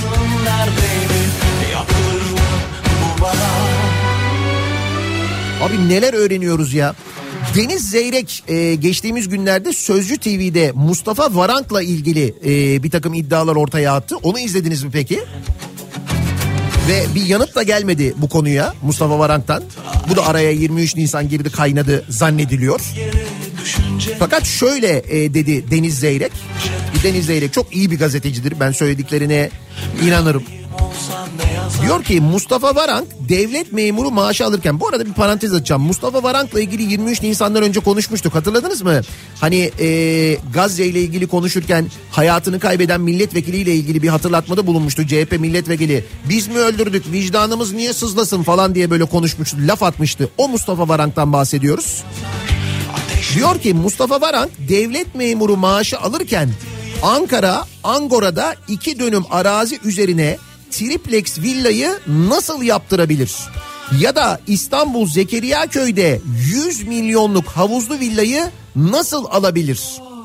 Abi neler öğreniyoruz ya. Deniz Zeyrek geçtiğimiz günlerde Sözcü TV'de Mustafa Varank'la ilgili bir takım iddialar ortaya attı. Onu izlediniz mi peki? Ve bir yanıt da gelmedi bu konuya Mustafa Varank'tan. Bu da araya 23 Nisan girdi, kaynadı zannediliyor. Fakat şöyle dedi Deniz Zeyrek. Deniz Zeyrek çok iyi bir gazetecidir. Ben söylediklerine inanırım. Diyor ki Mustafa Varank devlet memuru maaşı alırken, bu arada bir parantez açacağım. Mustafa Varank'la ilgili 23 Nisan'dan önce konuşmuştuk, hatırladınız mı? Hani Gazze ile ilgili konuşurken hayatını kaybeden milletvekiliyle ilgili bir hatırlatmada bulunmuştu CHP milletvekili. Biz mi öldürdük, vicdanımız niye sızlasın falan diye böyle konuşmuştu, laf atmıştı. O Mustafa Varank'tan bahsediyoruz. Diyor ki Mustafa Varank devlet memuru maaşı alırken Ankara Angora'da 2 dönüm arazi üzerine triplex villayı nasıl yaptırabilir? Ya da İstanbul Zekeriyaköy'de 100 milyonluk havuzlu villayı nasıl alabilir?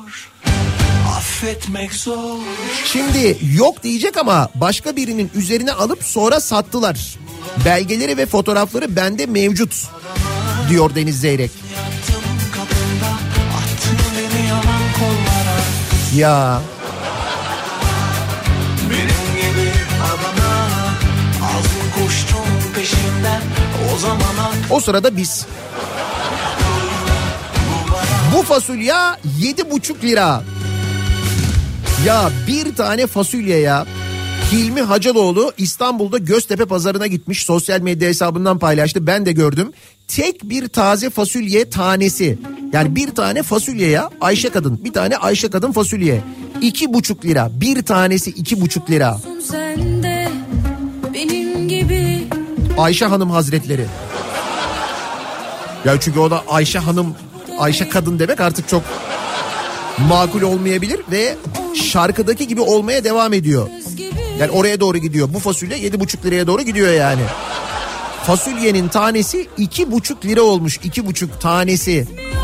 Şimdi yok diyecek ama başka birinin üzerine alıp sonra sattılar. Belgeleri ve fotoğrafları bende mevcut diyor Deniz Zeyrek. Ya o sırada biz bu fasulye 7,5 lira. Ya bir tane fasulye ya. Hilmi Hacaloğlu İstanbul'da Göztepe pazarına gitmiş, sosyal medya hesabından paylaştı, ben de gördüm. Tek bir taze fasulye tanesi, yani bir tane fasulye ya, Ayşe kadın, bir tane Ayşe kadın fasulye 2,5 lira, bir tanesi 2,5 lira. Ayşe Hanım Hazretleri. Ya çünkü o da Ayşe Hanım, Ayşe kadın demek artık çok makul olmayabilir ve şarkıdaki gibi olmaya devam ediyor. Yani oraya doğru gidiyor. Bu fasulye 7,5 liraya doğru gidiyor yani. Fasulyenin tanesi 2,5 lira olmuş. 2,5 tanesi.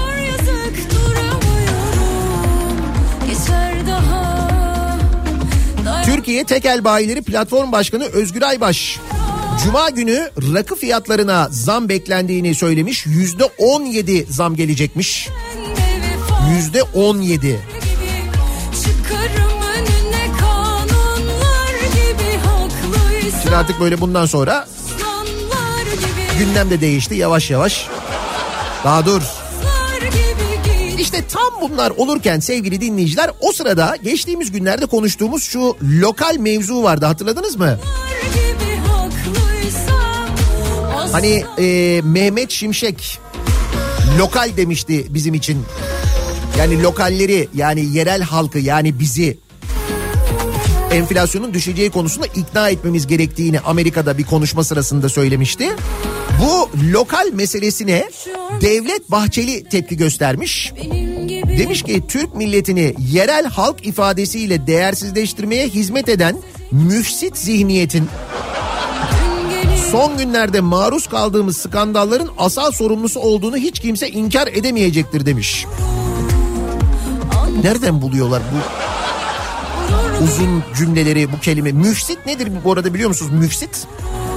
Türkiye Tekel Bayileri Platform Başkanı Özgür Aybaş Cuma günü rakı fiyatlarına zam beklendiğini söylemiş. %17 zam gelecekmiş. %17. Şimdi artık böyle bundan sonra gündem de değişti yavaş yavaş. Daha dur. İşte tam bunlar olurken sevgili dinleyiciler, o sırada geçtiğimiz günlerde konuştuğumuz şu lokal mevzu vardı, hatırladınız mı? Hani Mehmet Şimşek lokal demişti bizim için. Yani lokalleri, yani yerel halkı, yani bizi enflasyonun düşeceği konusunda ikna etmemiz gerektiğini Amerika'da bir konuşma sırasında söylemişti. Bu lokal meselesine Devlet Bahçeli tepki göstermiş. Demiş ki Türk milletini yerel halk ifadesiyle değersizleştirmeye hizmet eden müfsit zihniyetin son günlerde maruz kaldığımız skandalların asal sorumlusu olduğunu hiç kimse inkar edemeyecektir demiş. Nereden buluyorlar bu uzun cümleleri, bu kelime? Müfsit nedir bu arada, biliyor musunuz müfsit?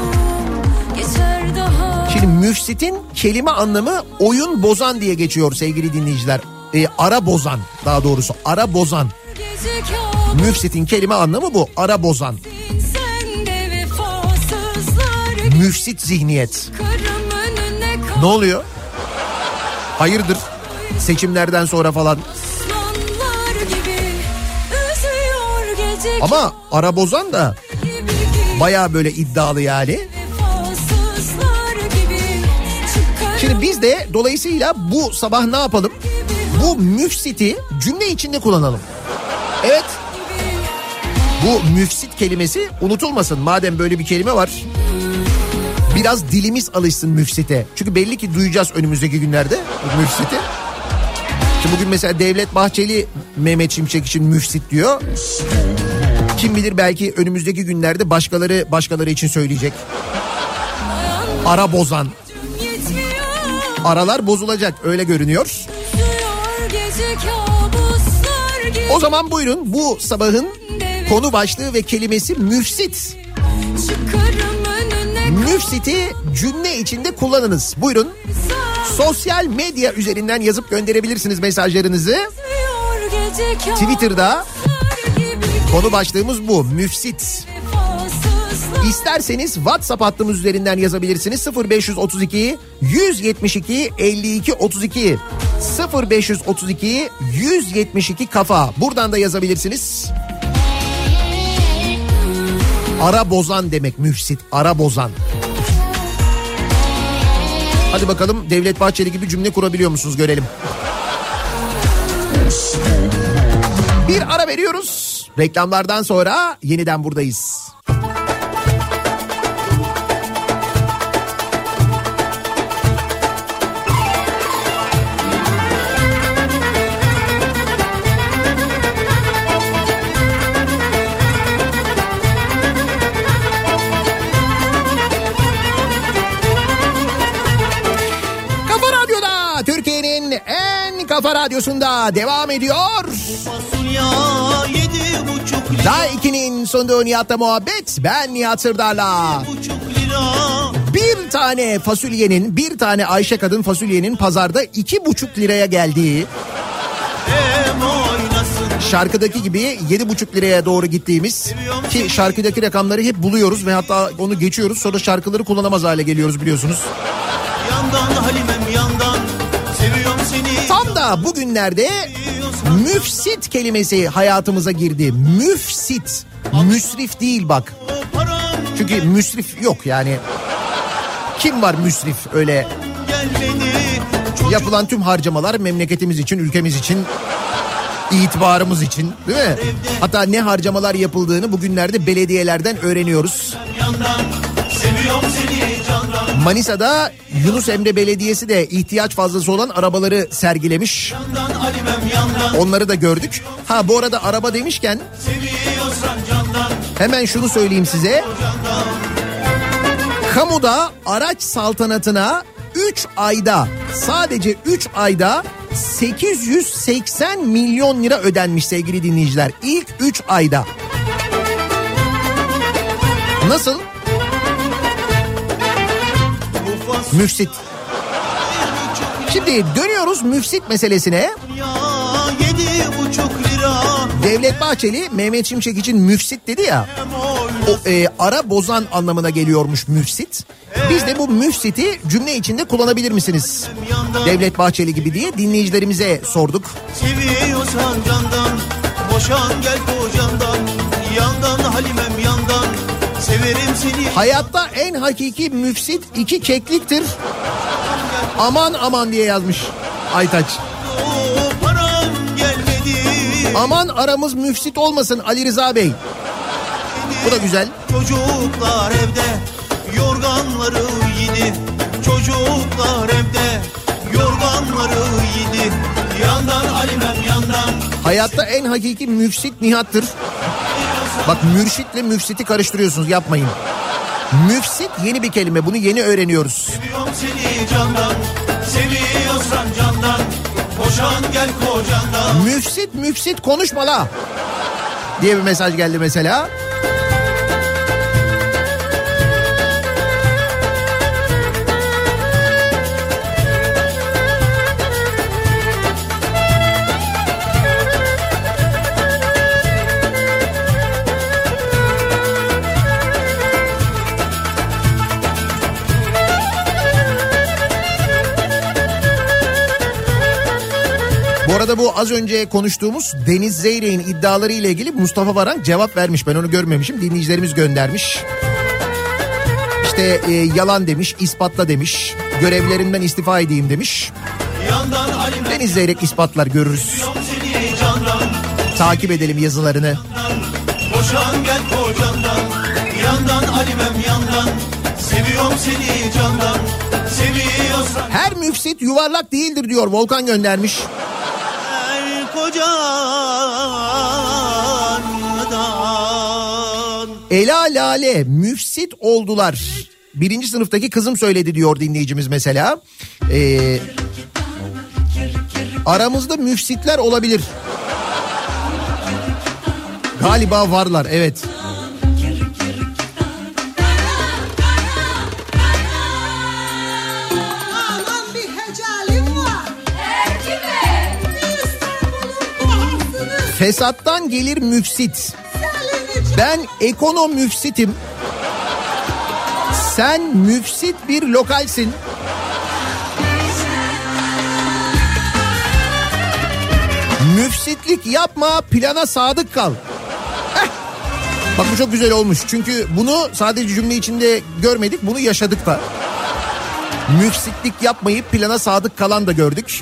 Şimdi müfsitin kelime anlamı oyun bozan diye geçiyor sevgili dinleyiciler. Ara bozan, daha doğrusu ara bozan. Müfsitin kelime anlamı bu, ara bozan. Müfsit zihniyet. Ne oluyor? Hayırdır? Seçimlerden sonra falan. Ama ara bozan da bayağı böyle iddialı yani. Şimdi biz de dolayısıyla bu sabah ne yapalım? Bu müfsiti cümle içinde kullanalım. Evet. Bu müfsit kelimesi unutulmasın. Madem böyle bir kelime var. Biraz dilimiz alışsın müfsite. Çünkü belli ki duyacağız önümüzdeki günlerde bu müfsiti. Şimdi bugün mesela Devlet Bahçeli Mehmet Şimşek için müfsit diyor. Kim bilir belki önümüzdeki günlerde başkaları için söyleyecek. Ara bozan. Aralar bozulacak öyle görünüyor. O zaman buyurun bu sabahın konu başlığı ve kelimesi müfsit. Müfsiti cümle içinde kullanınız. Buyurun. Sosyal medya üzerinden yazıp gönderebilirsiniz mesajlarınızı. Twitter'da konu başlığımız bu. Müfsit. İsterseniz WhatsApp hattımız üzerinden yazabilirsiniz. 0532 172 52 32 0532 172 kafa. Buradan da yazabilirsiniz. Ara bozan demek müfsit. Ara bozan. Hadi bakalım Devlet Bahçeli gibi cümle kurabiliyor musunuz görelim. Bir ara veriyoruz. Reklamlardan sonra yeniden buradayız. Kafa Radyosu'nda devam ediyor. Daha 2'nin sonunda Nihat'la muhabbet. Ben Nihat Sırdar'la. Bir tane fasulyenin, bir tane Ayşe kadın fasulyenin pazarda 2,5 liraya geldiği, şarkıdaki gibi 7,5 liraya doğru gittiğimiz, ki şarkıdaki rakamları hep buluyoruz ve hatta onu geçiyoruz, sonra şarkıları kullanamaz hale geliyoruz biliyorsunuz. Yandan Halimem yandan. Tam da bugünlerde müfsit kelimesi hayatımıza girdi. Müfsit. Müsrif değil bak. Çünkü müsrif yok yani. Kim var müsrif öyle? Yapılan tüm harcamalar memleketimiz için, ülkemiz için, itibarımız için, değil mi? Hatta ne harcamalar yapıldığını bugünlerde belediyelerden öğreniyoruz. Manisa'da Yunus Emre Belediyesi de ihtiyaç fazlası olan arabaları sergilemiş. Onları da gördük. Ha bu arada araba demişken hemen şunu söyleyeyim size. Kamuda araç saltanatına 3 ayda, sadece 3 ayda 880 milyon lira ödenmiş sevgili dinleyiciler. İlk 3 ayda. Nasıl? Müfsit. Şimdi dönüyoruz müfsit meselesine. Devlet Bahçeli Mehmet Şimşek için müfsit dedi ya. O ara bozan anlamına geliyormuş müfsit. Biz de bu müfsiti cümle içinde kullanabilir misiniz? Devlet Bahçeli gibi diye dinleyicilerimize sorduk. Seviyorsan candan, boşan gel kocandan, yandan Halimem yandan. Severim seni. Hayatta en hakiki müfsit 2 kekliktir. Aman aman diye yazmış Aytaç. Aman aramız müfsit olmasın Ali Rıza Bey. Bu da güzel. Çocuklar evde yorganları yedi. Çocuklar evde yorganları yedi. Yandan Halimem yandan. Hayatta en hakiki müfsit Nihat'tır. Bak mürşitle müfsiti karıştırıyorsunuz, yapmayın. Müfsit yeni bir kelime, bunu yeni öğreniyoruz. Seviyorum seni candan, seviyorsan candan, boşan gel kocandan. Müfsit konuşma la diye bir mesaj geldi mesela. Bu arada bu az önce konuştuğumuz Deniz Zeyrek'in iddiaları ile ilgili Mustafa Varank cevap vermiş. Ben onu görmemişim. Dinleyicilerimiz göndermiş. İşte yalan demiş, ispatla demiş. Görevlerimden istifa edeyim demiş. Deniz Zeyrek ispatlar, görürüz. Takip edelim yazılarını. Boşan gel kocandan, yandan Halimem yandan. Seviyorum seni candan, seviyorsan. Her müfsit yuvarlak değildir diyor, Volkan göndermiş. Her kocandan. Ela Lale müfsit oldular. 1. sınıftaki kızım söyledi diyor dinleyicimiz mesela. Aramızda müfsitler olabilir. Galiba varlar, evet. Fesattan gelir müfsit. Ben ekonom müfsitim. Sen müfsit bir lokalsin. Müfsitlik yapma, plana sadık kal. Bak bu çok güzel olmuş. Çünkü bunu sadece cümle içinde görmedik, bunu yaşadık da. Müfsitlik yapmayıp plana sadık kalan da gördük.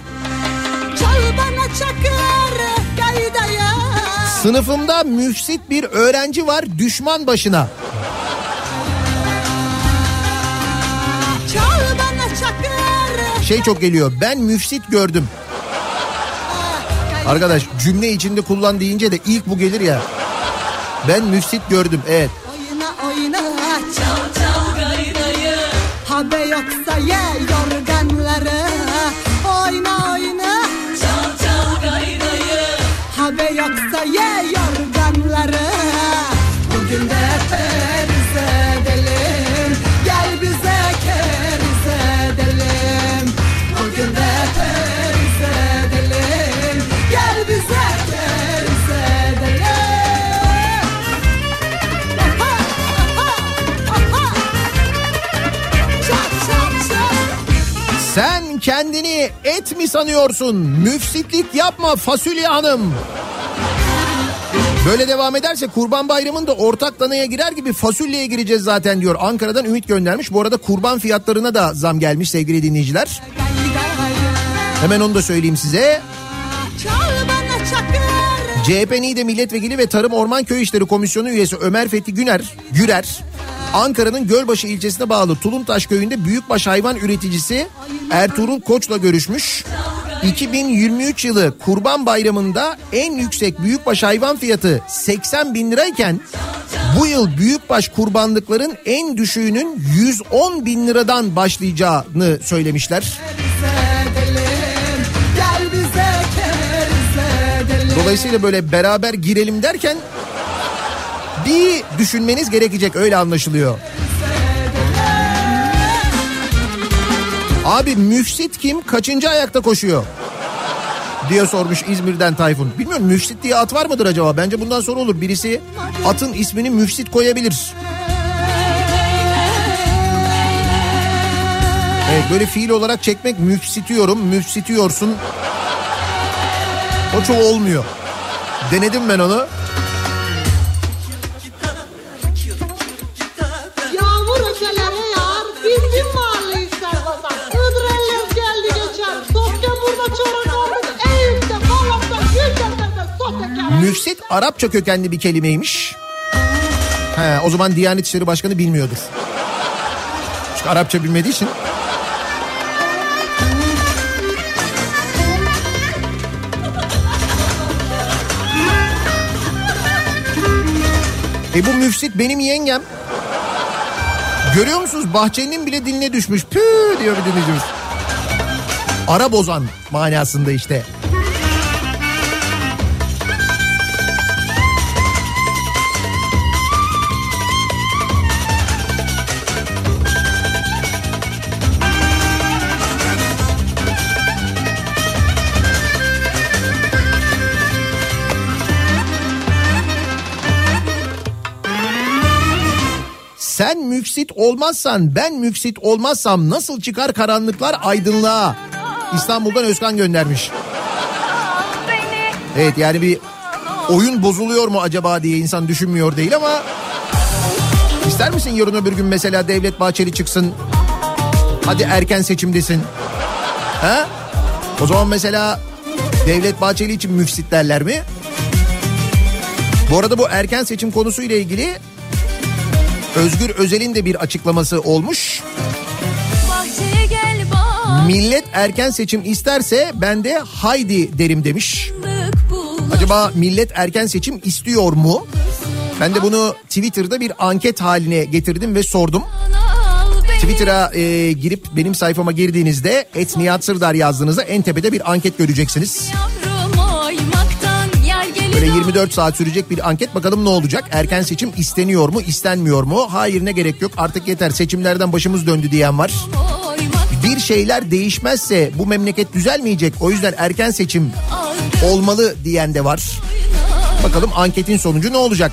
Sınıfımda müfsit bir öğrenci var, düşman başına. Şey çok geliyor, ben müfsit gördüm. Arkadaş cümle içinde kullan deyince de ilk bu gelir ya. Ben müfsit gördüm, evet. Oyna çal çal gayrayı. Habe yoksa ye yorganları. Oyna çal çal gayrayı. Habe yoksa ye yorganları. Bugün de periz edelim. Gel bize keriz edelim. Bugün de periz edelim. Gel bize keriz edelim. Sen kendini et mi sanıyorsun? Müfsitlik yapma fasulye hanım. Böyle devam ederse Kurban Bayramı'nda ortak danaya girer gibi fasulyeye gireceğiz zaten diyor. Ankara'dan Ümit göndermiş. Bu arada kurban fiyatlarına da zam gelmiş sevgili dinleyiciler. Hemen onu da söyleyeyim size. CHP Niğde Milletvekili ve Tarım Orman Köy İşleri Komisyonu üyesi Ömer Fethi Gürer, Ankara'nın Gölbaşı ilçesine bağlı Tulumtaş köyünde büyükbaş hayvan üreticisi Ertuğrul Koç'la görüşmüş. 2023 yılı Kurban Bayramı'nda en yüksek büyükbaş hayvan fiyatı 80 bin lirayken bu yıl büyükbaş kurbanlıkların en düşüğünün 110 bin liradan başlayacağını söylemişler. Dolayısıyla böyle beraber girelim derken bir düşünmeniz gerekecek, öyle anlaşılıyor. Abi müfsit kim, kaçıncı ayakta koşuyor diye sormuş İzmir'den Tayfun. Bilmiyorum, müfsit diye at var mıdır acaba? Bence bundan sonra olur. Birisi atın ismini müfsit koyabilir. Evet, böyle fiil olarak çekmek, müfsitiyorum, müfsitiyorsun. O çok olmuyor. Denedim ben onu. Yağmur öfelere yağar, bildim mahalleyi sarmadan. Hıdrellez geldi geçer, sofya burada çorak olmuş. Eyüp'te, Balat'ta, Gültepe'de, sofya. Müfsit Arapça kökenli bir kelimeymiş. O zaman Diyanet İşleri Başkanı bilmiyordur. Çünkü Arapça bilmediği için. Bu müfsit benim yengem. Görüyor musunuz? Bahçenin bile diline düşmüş. Püh diyor bir dinleyicimiz. Ara bozan manasında işte. Sen müfsit olmazsan, ben müfsit olmazsam nasıl çıkar karanlıklar aydınlığa? İstanbul'dan Özkan göndermiş. Evet yani bir oyun bozuluyor mu acaba diye insan düşünmüyor değil ama... İster misin yarın öbür gün mesela Devlet Bahçeli çıksın, hadi erken seçimdesin. Ha? O zaman mesela Devlet Bahçeli için müfsit derler mi? Bu arada bu erken seçim konusuyla ilgili Özgür Özel'in de bir açıklaması olmuş. Millet erken seçim isterse ben de haydi derim demiş. Acaba millet erken seçim istiyor mu? Ben de bunu Twitter'da bir anket haline getirdim ve sordum. Twitter'a girip benim sayfama girdiğinizde @nihatsırdar yazdığınızda en tepede bir anket göreceksiniz. Böyle 24 saat sürecek bir anket, bakalım ne olacak? Erken seçim isteniyor mu, istenmiyor mu? Hayır, ne gerek yok, artık yeter, seçimlerden başımız döndü diyen var. Bir şeyler değişmezse bu memleket düzelmeyecek, o yüzden erken seçim olmalı diyen de var. Bakalım anketin sonucu ne olacak?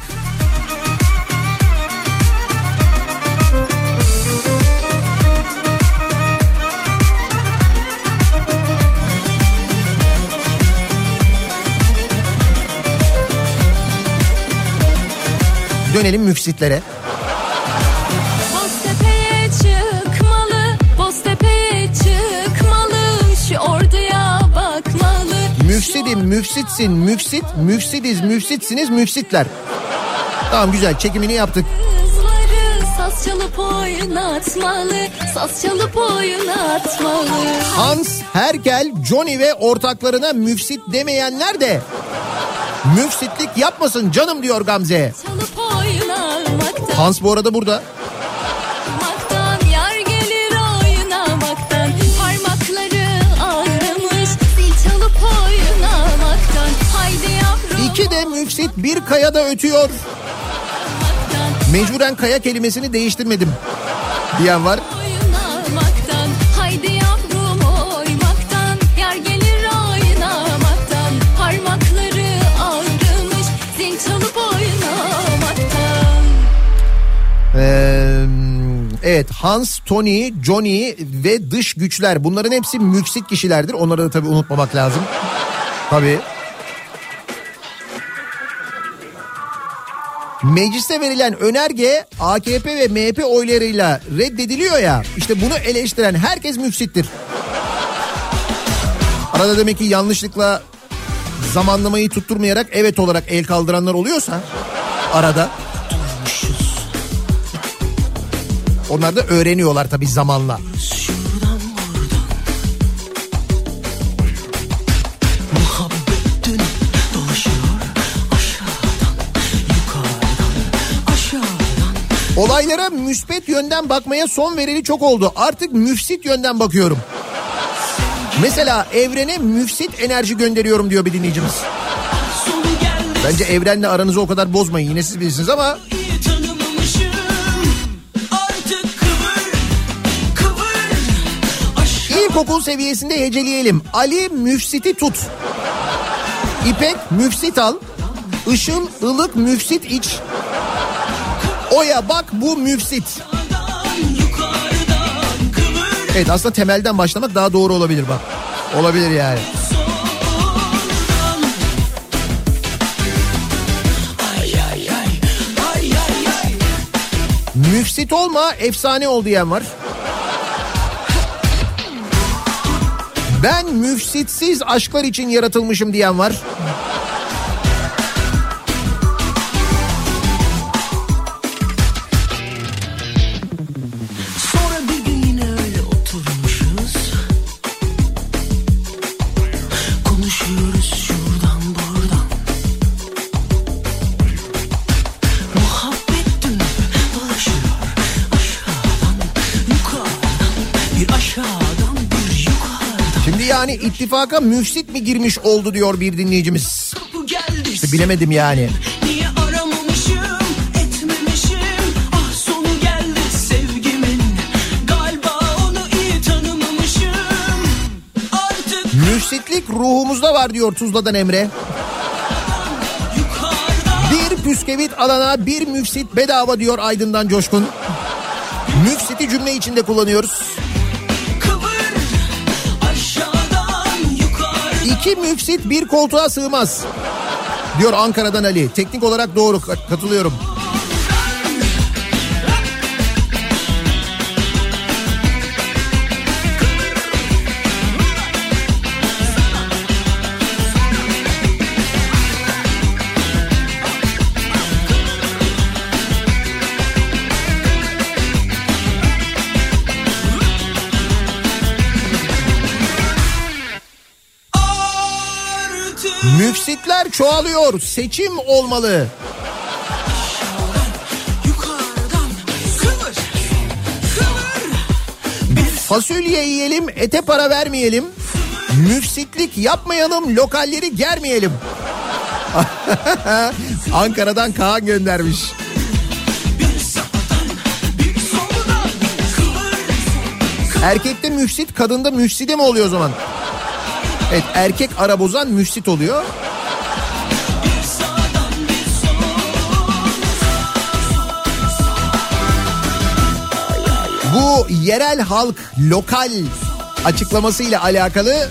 Dönelim müfsitlere. Boztepe'ye çıkmalı, Boztepe'ye çıkmalı, şu orduya bakmalı. Müfsidim, müfsitsin, müfsit, müfsidiz, müfsitsiniz, müfsitler. Tamam, güzel, çekimini yaptık. Kızları saz çalıp oynatmalı, saz çalıp oynatmalı. Hans, Herkel, Johnny ve ortaklarına müfsit demeyenler de müfsitlik yapmasın canım diyor Gamze. Hans bu arada burada. Yar gelir oynamaktan, parmakları ağrımış, zil çalıp oynamaktan. Haydi yavrum. İki de müfsit bir kayada ötüyor. Mecburen kaya kelimesini değiştirmedim diyen var. Oynamaktan, haydi yavrum oymaktan, yar gelir oynamaktan, parmakları ağrımış, zil çalıp oynamaktan. Evet, Hans, Tony, Johnny ve dış güçler, bunların hepsi müfsit kişilerdir. Onları da tabii unutmamak lazım. Tabii. Mecliste verilen önerge AKP ve MHP oylarıyla reddediliyor ya, işte bunu eleştiren herkes müfsittir. Arada demek ki yanlışlıkla zamanlamayı tutturmayarak evet olarak el kaldıranlar oluyorsa arada, onlar da öğreniyorlar tabii zamanla. Olaylara müspet yönden bakmaya son vereli çok oldu. Artık müfsit yönden bakıyorum. Mesela evrene müfsit enerji gönderiyorum diyor bir dinleyicimiz. Bence evrenle aranızı o kadar bozmayın, yine siz bilirsiniz ama... İlkokul seviyesinde heceleyelim. Ali müfsiti tut. İpek müfsit al. Işıl ılık müfsit iç. Oya bak bu müfsit. Evet, aslında temelden başlamak daha doğru olabilir bak. Olabilir yani. Müfsit olma, efsane ol diyen var. Ben müfsitsiz aşklar için yaratılmışım diyen var. Sonra bir gün yine öyle oturmuşuz, konuşuyoruz şuradan buradan. Muhabbet dönüp dolaşıyor aşağıdan yukarıdan, bir aşağıdan bir yukarıdan. Şimdi yani ittifaka müfsit mi girmiş oldu diyor bir dinleyicimiz. İşte bilemedim yani. Niye aramamışım, etmemişim, ah sonu geldi sevgimin. Galiba onu iyi tanımamışım. Artık Müfsitlik ruhumuzda var diyor Tuzla'dan Emre. Bir püskevit alana bir müfsit bedava diyor Aydın'dan Coşkun. Müfsiti cümle içinde kullanıyoruz. 2 müfsit bir koltuğa sığmaz. Diyor Ankara'dan Ali. Teknik olarak doğru, katılıyorum. Müfsitler çoğalıyor. Seçim olmalı. Fasulye yiyelim, ete para vermeyelim. Müfsitlik yapmayalım, lokalleri germeyelim. Ankara'dan Kaan göndermiş. Erkekte müfsit, kadında müfside mi oluyor o zaman? Evet, erkek ara bozan müfsit oluyor. Bu yerel halk, lokal açıklamasıyla alakalı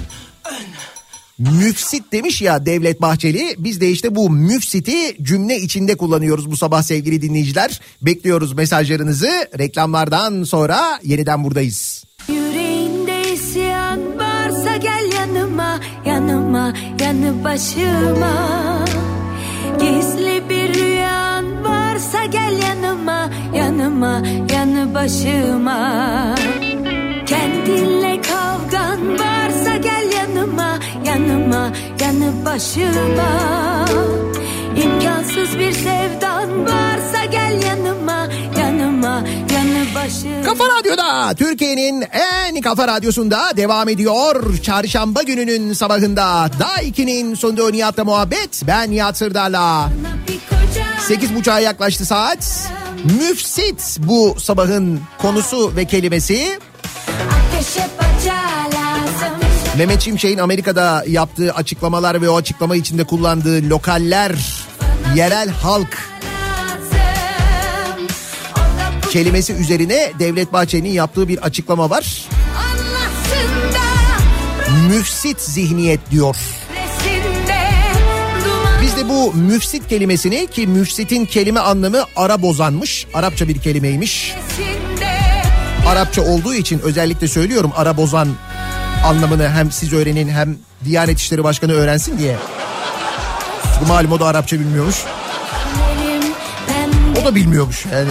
müfsit demiş ya Devlet Bahçeli. Biz de işte bu müfsiti cümle içinde kullanıyoruz bu sabah sevgili dinleyiciler. Bekliyoruz mesajlarınızı. Reklamlardan sonra yeniden buradayız. Yüreğinde isyan varsa gel yanıma, yanıma, yanı başıma. Gizli bir rüyan varsa gel yanıma, yanıma, yanı başıma. Kendinle kavgan varsa gel yanıma, yanıma, yanı başıma. İmkansız bir sevdan varsa gel yanıma, yanıma, yanı başıma. Kafa Radyo'da, Türkiye'nin en kafa radyosunda devam ediyor. Çarşamba gününün sabahında Daiki'nin sunduğu Nihat'la muhabbet. Ben Nihat Sırdar'la. 8.30'a yaklaştı saat. Müfsit bu sabahın konusu ve kelimesi. Mehmet Şimşek'in Amerika'da yaptığı açıklamalar ve o açıklama içinde kullandığı lokaller, yerel halk kelimesi üzerine Devlet Bahçeli'nin yaptığı bir açıklama var. Müfsit zihniyet diyor. Biz de bu müfsit kelimesini, ki müfsitin kelime anlamı ara bozanmış, Arapça bir kelimeymiş. Arapça olduğu için özellikle söylüyorum, ara bozan anlamını hem siz öğrenin hem Diyanet İşleri Başkanı öğrensin diye. Bu malum o da Arapça bilmiyormuş. O da bilmiyormuş yani.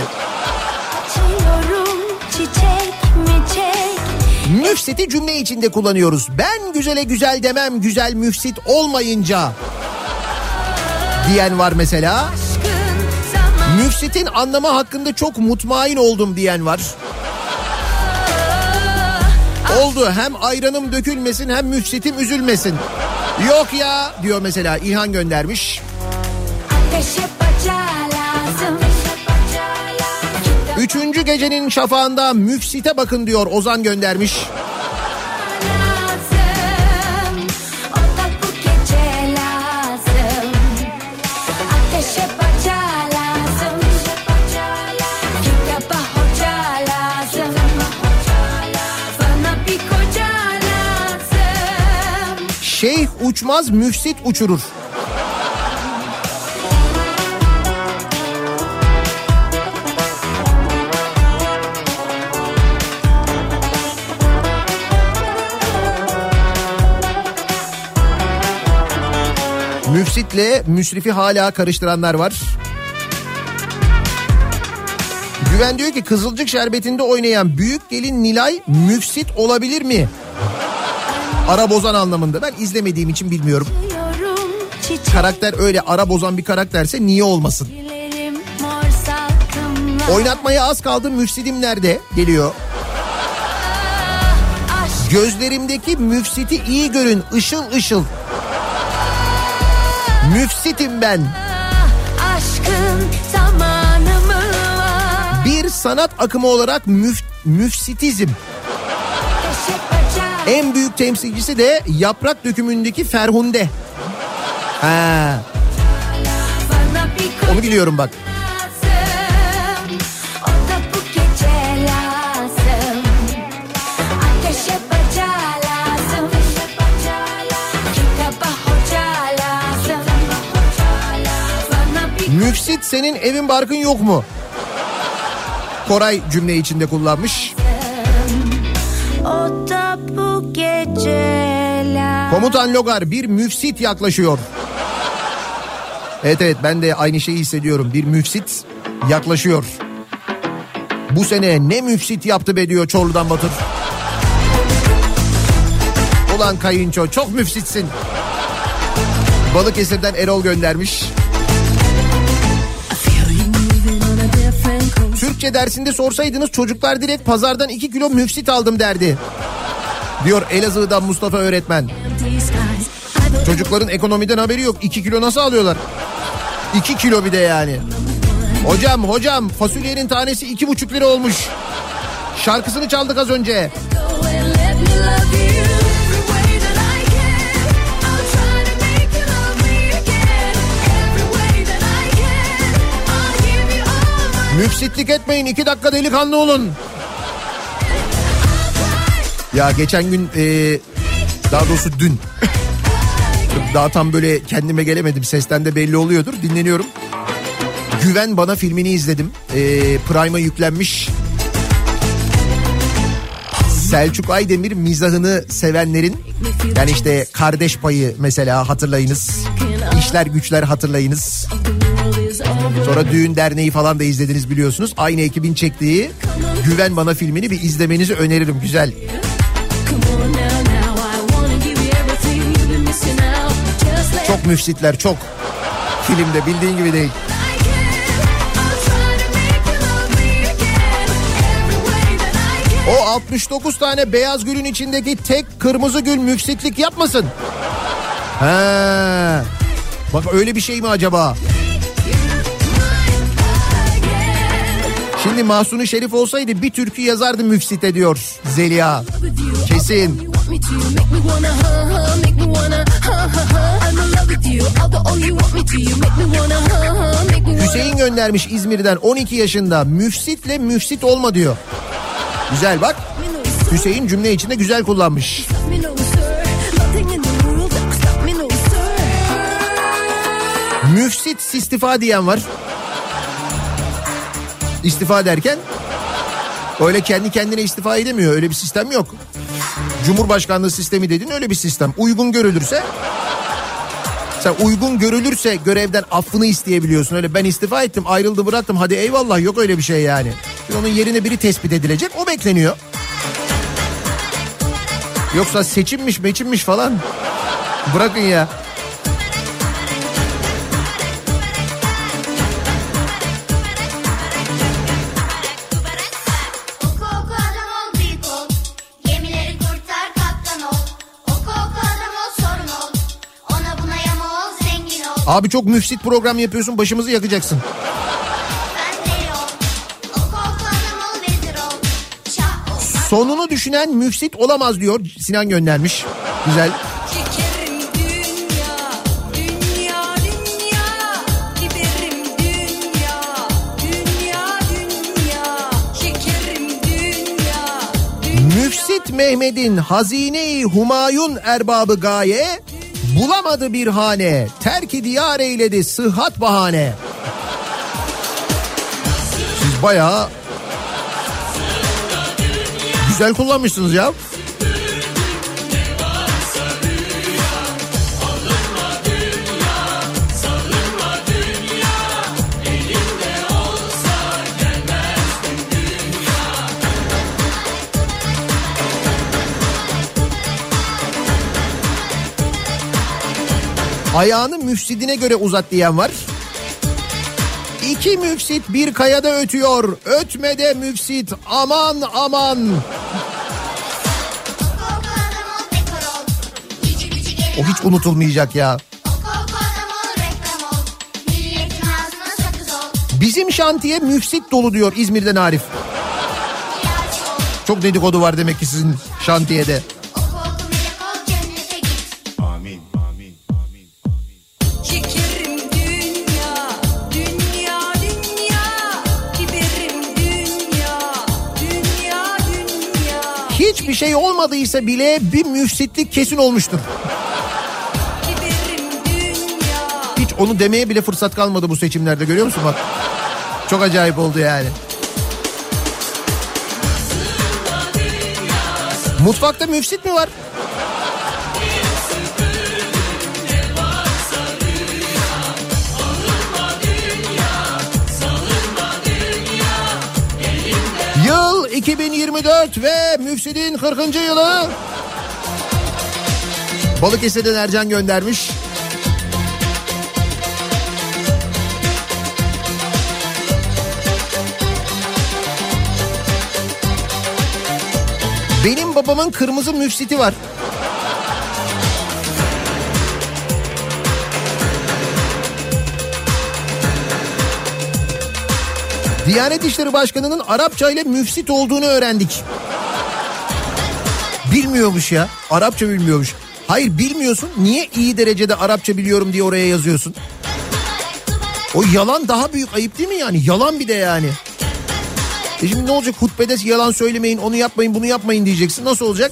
Müfsiti cümle içinde kullanıyoruz. Ben güzele güzel demem, güzel müfsit olmayınca diyen var mesela. Müfsitin anlamı hakkında çok mutmain oldum diyen var. Oldu, hem ayranım dökülmesin hem müfsitim üzülmesin. Yok ya diyor mesela, İlhan göndermiş. Üçüncü gecenin şafağında müfsite bakın diyor Ozan göndermiş. Şeyh uçmaz, müfsit uçurur. Müfsitle müsrifi hala karıştıranlar var. Güven diyor ki Kızılcık Şerbeti'nde oynayan büyük gelin Nilay müfsit olabilir mi? Ara bozan anlamında. Ben izlemediğim için bilmiyorum. Karakter öyle ara bozan bir karakterse niye olmasın? Oynatmaya az kaldı, müfsidim nerede? Geliyor. Gözlerimdeki müfsiti iyi görün, ışıl ışıl. Müfsitim ben. Bir sanat akımı olarak müfsitizm. En büyük temsilcisi de Yaprak Dökümü'ndeki Ferhunde. Ha. Onu biliyorum bak. senin evin barkın yok mu? Koray cümle içinde kullanmış. O da bu geceler. Komutan Logar, bir müfsit yaklaşıyor. Evet ben de aynı şeyi hissediyorum. Bir müfsit yaklaşıyor. Bu sene ne müfsit yaptı be diyor Çorlu'dan Batur. Ulan kayınço çok müfsitsin. Balıkesir'den Erol göndermiş. Türkçe dersinde sorsaydınız çocuklar direkt pazardan 2 kilo müfsit aldım derdi. Diyor Elazığ'dan Mustafa öğretmen. Çocukların ekonomiden haberi yok. 2 kilo nasıl alıyorlar? 2 kilo bir de yani. Hocam fasulyenin tanesi 2,5 lira olmuş. Şarkısını çaldık az önce. Müfsitlik etmeyin, 2 dakika delikanlı olun. Ya geçen gün daha doğrusu dün daha tam böyle kendime gelemedim, sesten de belli oluyordur, dinleniyorum. Güven Bana filmini izledim. Prime'a yüklenmiş. Selçuk Aydemir mizahını sevenlerin, yani işte Kardeş Payı mesela hatırlayınız. İşler Güçler hatırlayınız. Sonra Düğün Derneği falan da izlediniz biliyorsunuz. Aynı ekibin çektiği Güven Bana filmini bir izlemenizi öneririm, güzel. Çok müfsitler, çok. Filmde bildiğin gibi değil. O 69 tane beyaz gülün içindeki tek kırmızı gül müfsitlik yapmasın. He. Bak öyle bir şey mi acaba? Şimdi Mahsuni Şerif olsaydı bir türkü yazardı müfsit ediyor Zeliha. Kesin. Hüseyin göndermiş İzmir'den, 12 yaşında. Müfsitle müfsit olma diyor. Güzel bak. Hüseyin cümle içinde güzel kullanmış. Müfsit istifa diyen var. İstifa derken öyle kendi kendine istifa edemiyor. Öyle bir sistem yok. Cumhurbaşkanlığı sistemi dedin, öyle bir sistem. Uygun görülürse, sen uygun görülürse görevden affını isteyebiliyorsun. Öyle ben istifa ettim, ayrıldı, bıraktım, hadi eyvallah, yok öyle bir şey yani. Onun yerine biri tespit edilecek, o bekleniyor. Yoksa seçimmiş falan bırakın ya. Abi çok müfsit program yapıyorsun, başımızı yakacaksın. Sonunu düşünen müfsit olamaz diyor Sinan göndermiş. Güzel. Müfsit Mehmet'in hazine-i Humayun erbabı gaye, bulamadı bir hane, terk-i diyar eyledi sıhhat bahane. Siz bayağı güzel kullanmışsınız ya. Ayağını müfsidine göre uzat diyen var. 2 müfsit bir kayada ötüyor. Ötme de müfsit, aman aman. O hiç unutulmayacak ya. Bizim şantiye müfsit dolu diyor İzmir'den Arif. Çok dedikodu var demek ki sizin şantiyede. Hiçbir şey olmadıysa bile bir müfsitlik kesin olmuştur. Hiç onu demeye bile fırsat kalmadı bu seçimlerde, görüyor musun bak. Çok acayip oldu yani. Mutfakta müfsit mi var? Yıl 2024 ve müfsidin 40. yılı. Balıkesir'den Ercan göndermiş. Benim babamın kırmızı müfsiti var. Diyanet İşleri Başkanı'nın Arapça ile müfsit olduğunu öğrendik. Bilmiyormuş ya. Arapça bilmiyormuş. Hayır, bilmiyorsun. Niye iyi derecede Arapça biliyorum diye oraya yazıyorsun? O yalan daha büyük ayıp değil mi yani? Yalan bir de yani. Şimdi ne olacak? Hutbede yalan söylemeyin, onu yapmayın, bunu yapmayın diyeceksin. Nasıl olacak?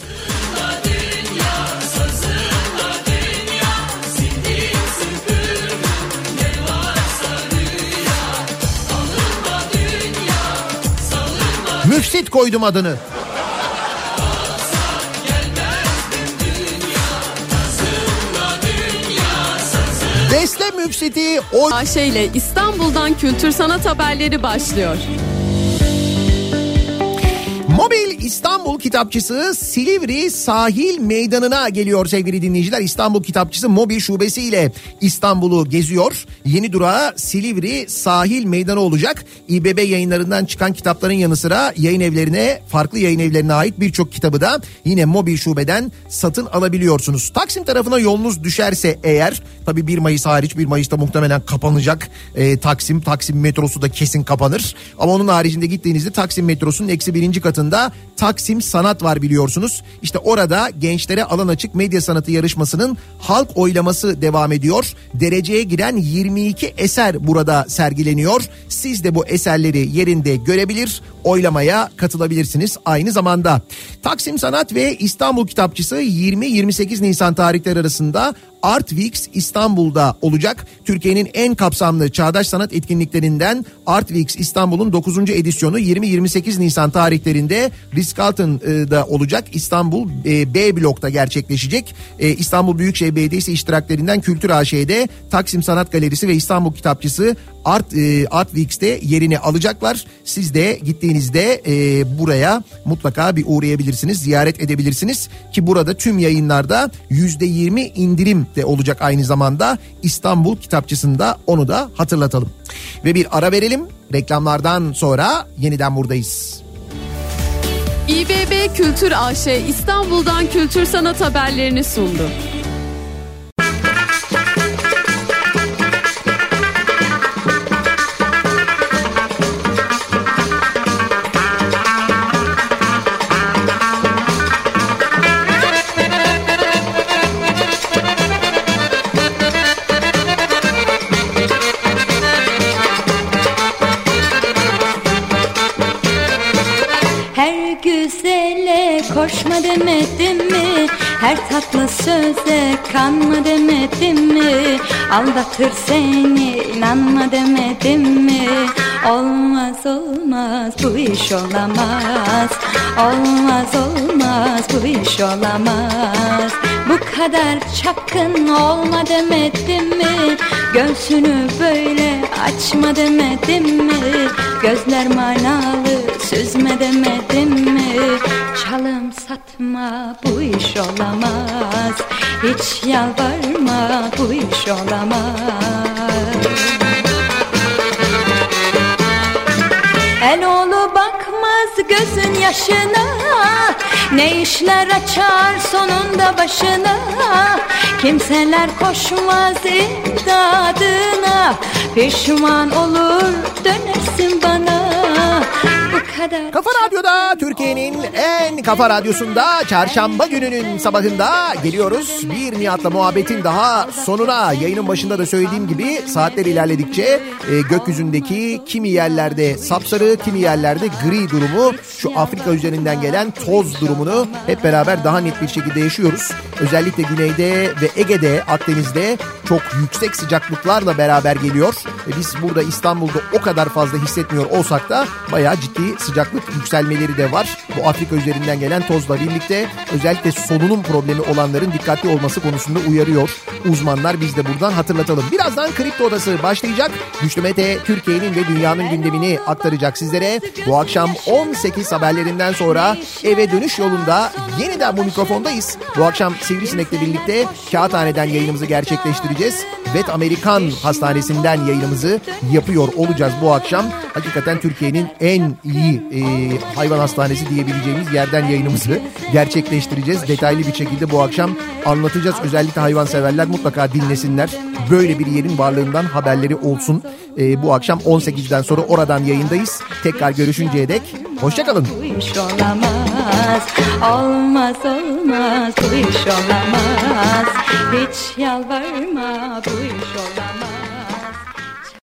Müfsit koydum adını. Desle müfsiti o... Ayşe İstanbul'dan kültür sanat haberleri başlıyor. Mobil İstanbul Kitapçısı Silivri Sahil Meydanı'na geliyor sevgili dinleyiciler. İstanbul Kitapçısı mobil şubesiyle İstanbul'u geziyor. Yeni durağı Silivri Sahil Meydanı olacak. İBB yayınlarından çıkan kitapların yanı sıra yayın evlerine, farklı yayın evlerine ait birçok kitabı da yine mobil şubeden satın alabiliyorsunuz. Taksim tarafına yolunuz düşerse eğer, tabii 1 Mayıs hariç, 1 Mayıs'ta muhtemelen kapanacak Taksim metrosu da kesin kapanır. Ama onun haricinde gittiğinizde Taksim metrosunun -1. katında Taksim Sanat var biliyorsunuz. İşte orada gençlere alan açık medya sanatı yarışmasının halk oylaması devam ediyor. Dereceye giren 22 eser burada sergileniyor. Siz de bu eserleri yerinde görebilir, oylamaya katılabilirsiniz aynı zamanda. Taksim Sanat ve İstanbul Kitapçısı 20-28 Nisan tarihleri arasında Art Weeks İstanbul'da olacak. Türkiye'nin en kapsamlı çağdaş sanat etkinliklerinden Art Weeks İstanbul'un 9. edisyonu 20-28 Nisan tarihlerinde Ritz-Carlton'da olacak. İstanbul B blokta gerçekleşecek. İstanbul Büyükşehir Belediyesi iştiraklerinden Kültür AŞ'de Taksim Sanat Galerisi ve İstanbul Kitapçısı Art Weeks'te yerini alacaklar. Siz de gittiğinizde buraya mutlaka bir uğrayabilirsiniz, ziyaret edebilirsiniz ki burada tüm yayınlarda %20 indirim de olacak aynı zamanda İstanbul Kitapçısı'nda, onu da hatırlatalım. Ve bir ara verelim, reklamlardan sonra yeniden buradayız. İBB Kültür AŞ İstanbul'dan kültür sanat haberlerini sundu. Koşma demedim mi? Her tatlı söze kanma demedim mi? Aldatır seni inanma demedim mi? Olmaz olmaz bu iş olamaz. Olmaz olmaz bu iş olamaz. Bu kadar çapkın olma demedim mi? Göğsünü böyle açma demedim mi? Gözler manalı süzme demedim mi? Çalım satma bu iş olamaz. Hiç yalvarma bu iş olamaz. El oğlu bakmaz gözün yaşına. Ne işler açar sonunda başına. Kimseler koşmaz imdadına. Pişman olur dönersin bana. Kafa Radyo'da, Türkiye'nin en kafa radyosunda çarşamba gününün sabahında geliyoruz. Bir Nihat'la muhabbetin daha sonuna. Yayının başında da söylediğim gibi saatler ilerledikçe gökyüzündeki kimi yerlerde sapsarı, kimi yerlerde gri durumu, şu Afrika üzerinden gelen toz durumunu hep beraber daha net bir şekilde yaşıyoruz. özellikle güneyde ve Ege'de, Akdeniz'de çok yüksek sıcaklıklarla beraber geliyor. Biz burada İstanbul'da o kadar fazla hissetmiyor olsak da bayağı ciddi sıcaklık yükselmeleri de var. Bu Afrika üzerinden gelen tozla birlikte özellikle solunum problemi olanların dikkatli olması konusunda uyarıyor uzmanlar. Biz de buradan hatırlatalım. Birazdan Kripto Odası başlayacak. Güçlü Mete Türkiye'nin ve dünyanın gündemini aktaracak sizlere. Bu akşam 18 haberlerinden sonra eve dönüş yolunda yeniden bu mikrofondayız. Bu akşam Sivrisinek'le birlikte Kağıthane'den yayınımızı gerçekleştireceğiz. Vet Amerikan Hastanesi'nden yayınımızı yapıyor olacağız bu akşam. Hakikaten Türkiye'nin en iyi hayvan hastanesi diyebileceğimiz yerden yayınımızı gerçekleştireceğiz. Detaylı bir şekilde bu akşam anlatacağız. Özellikle hayvanseverler mutlaka dinlesinler. Böyle bir yerin varlığından haberleri olsun. Bu akşam 18'den sonra oradan yayındayız. Tekrar görüşünceye dek hoşçakalın. Bu iş olamaz, olmaz olmaz, bu iş olamaz. Hiç yalvarma, bu iş olamaz.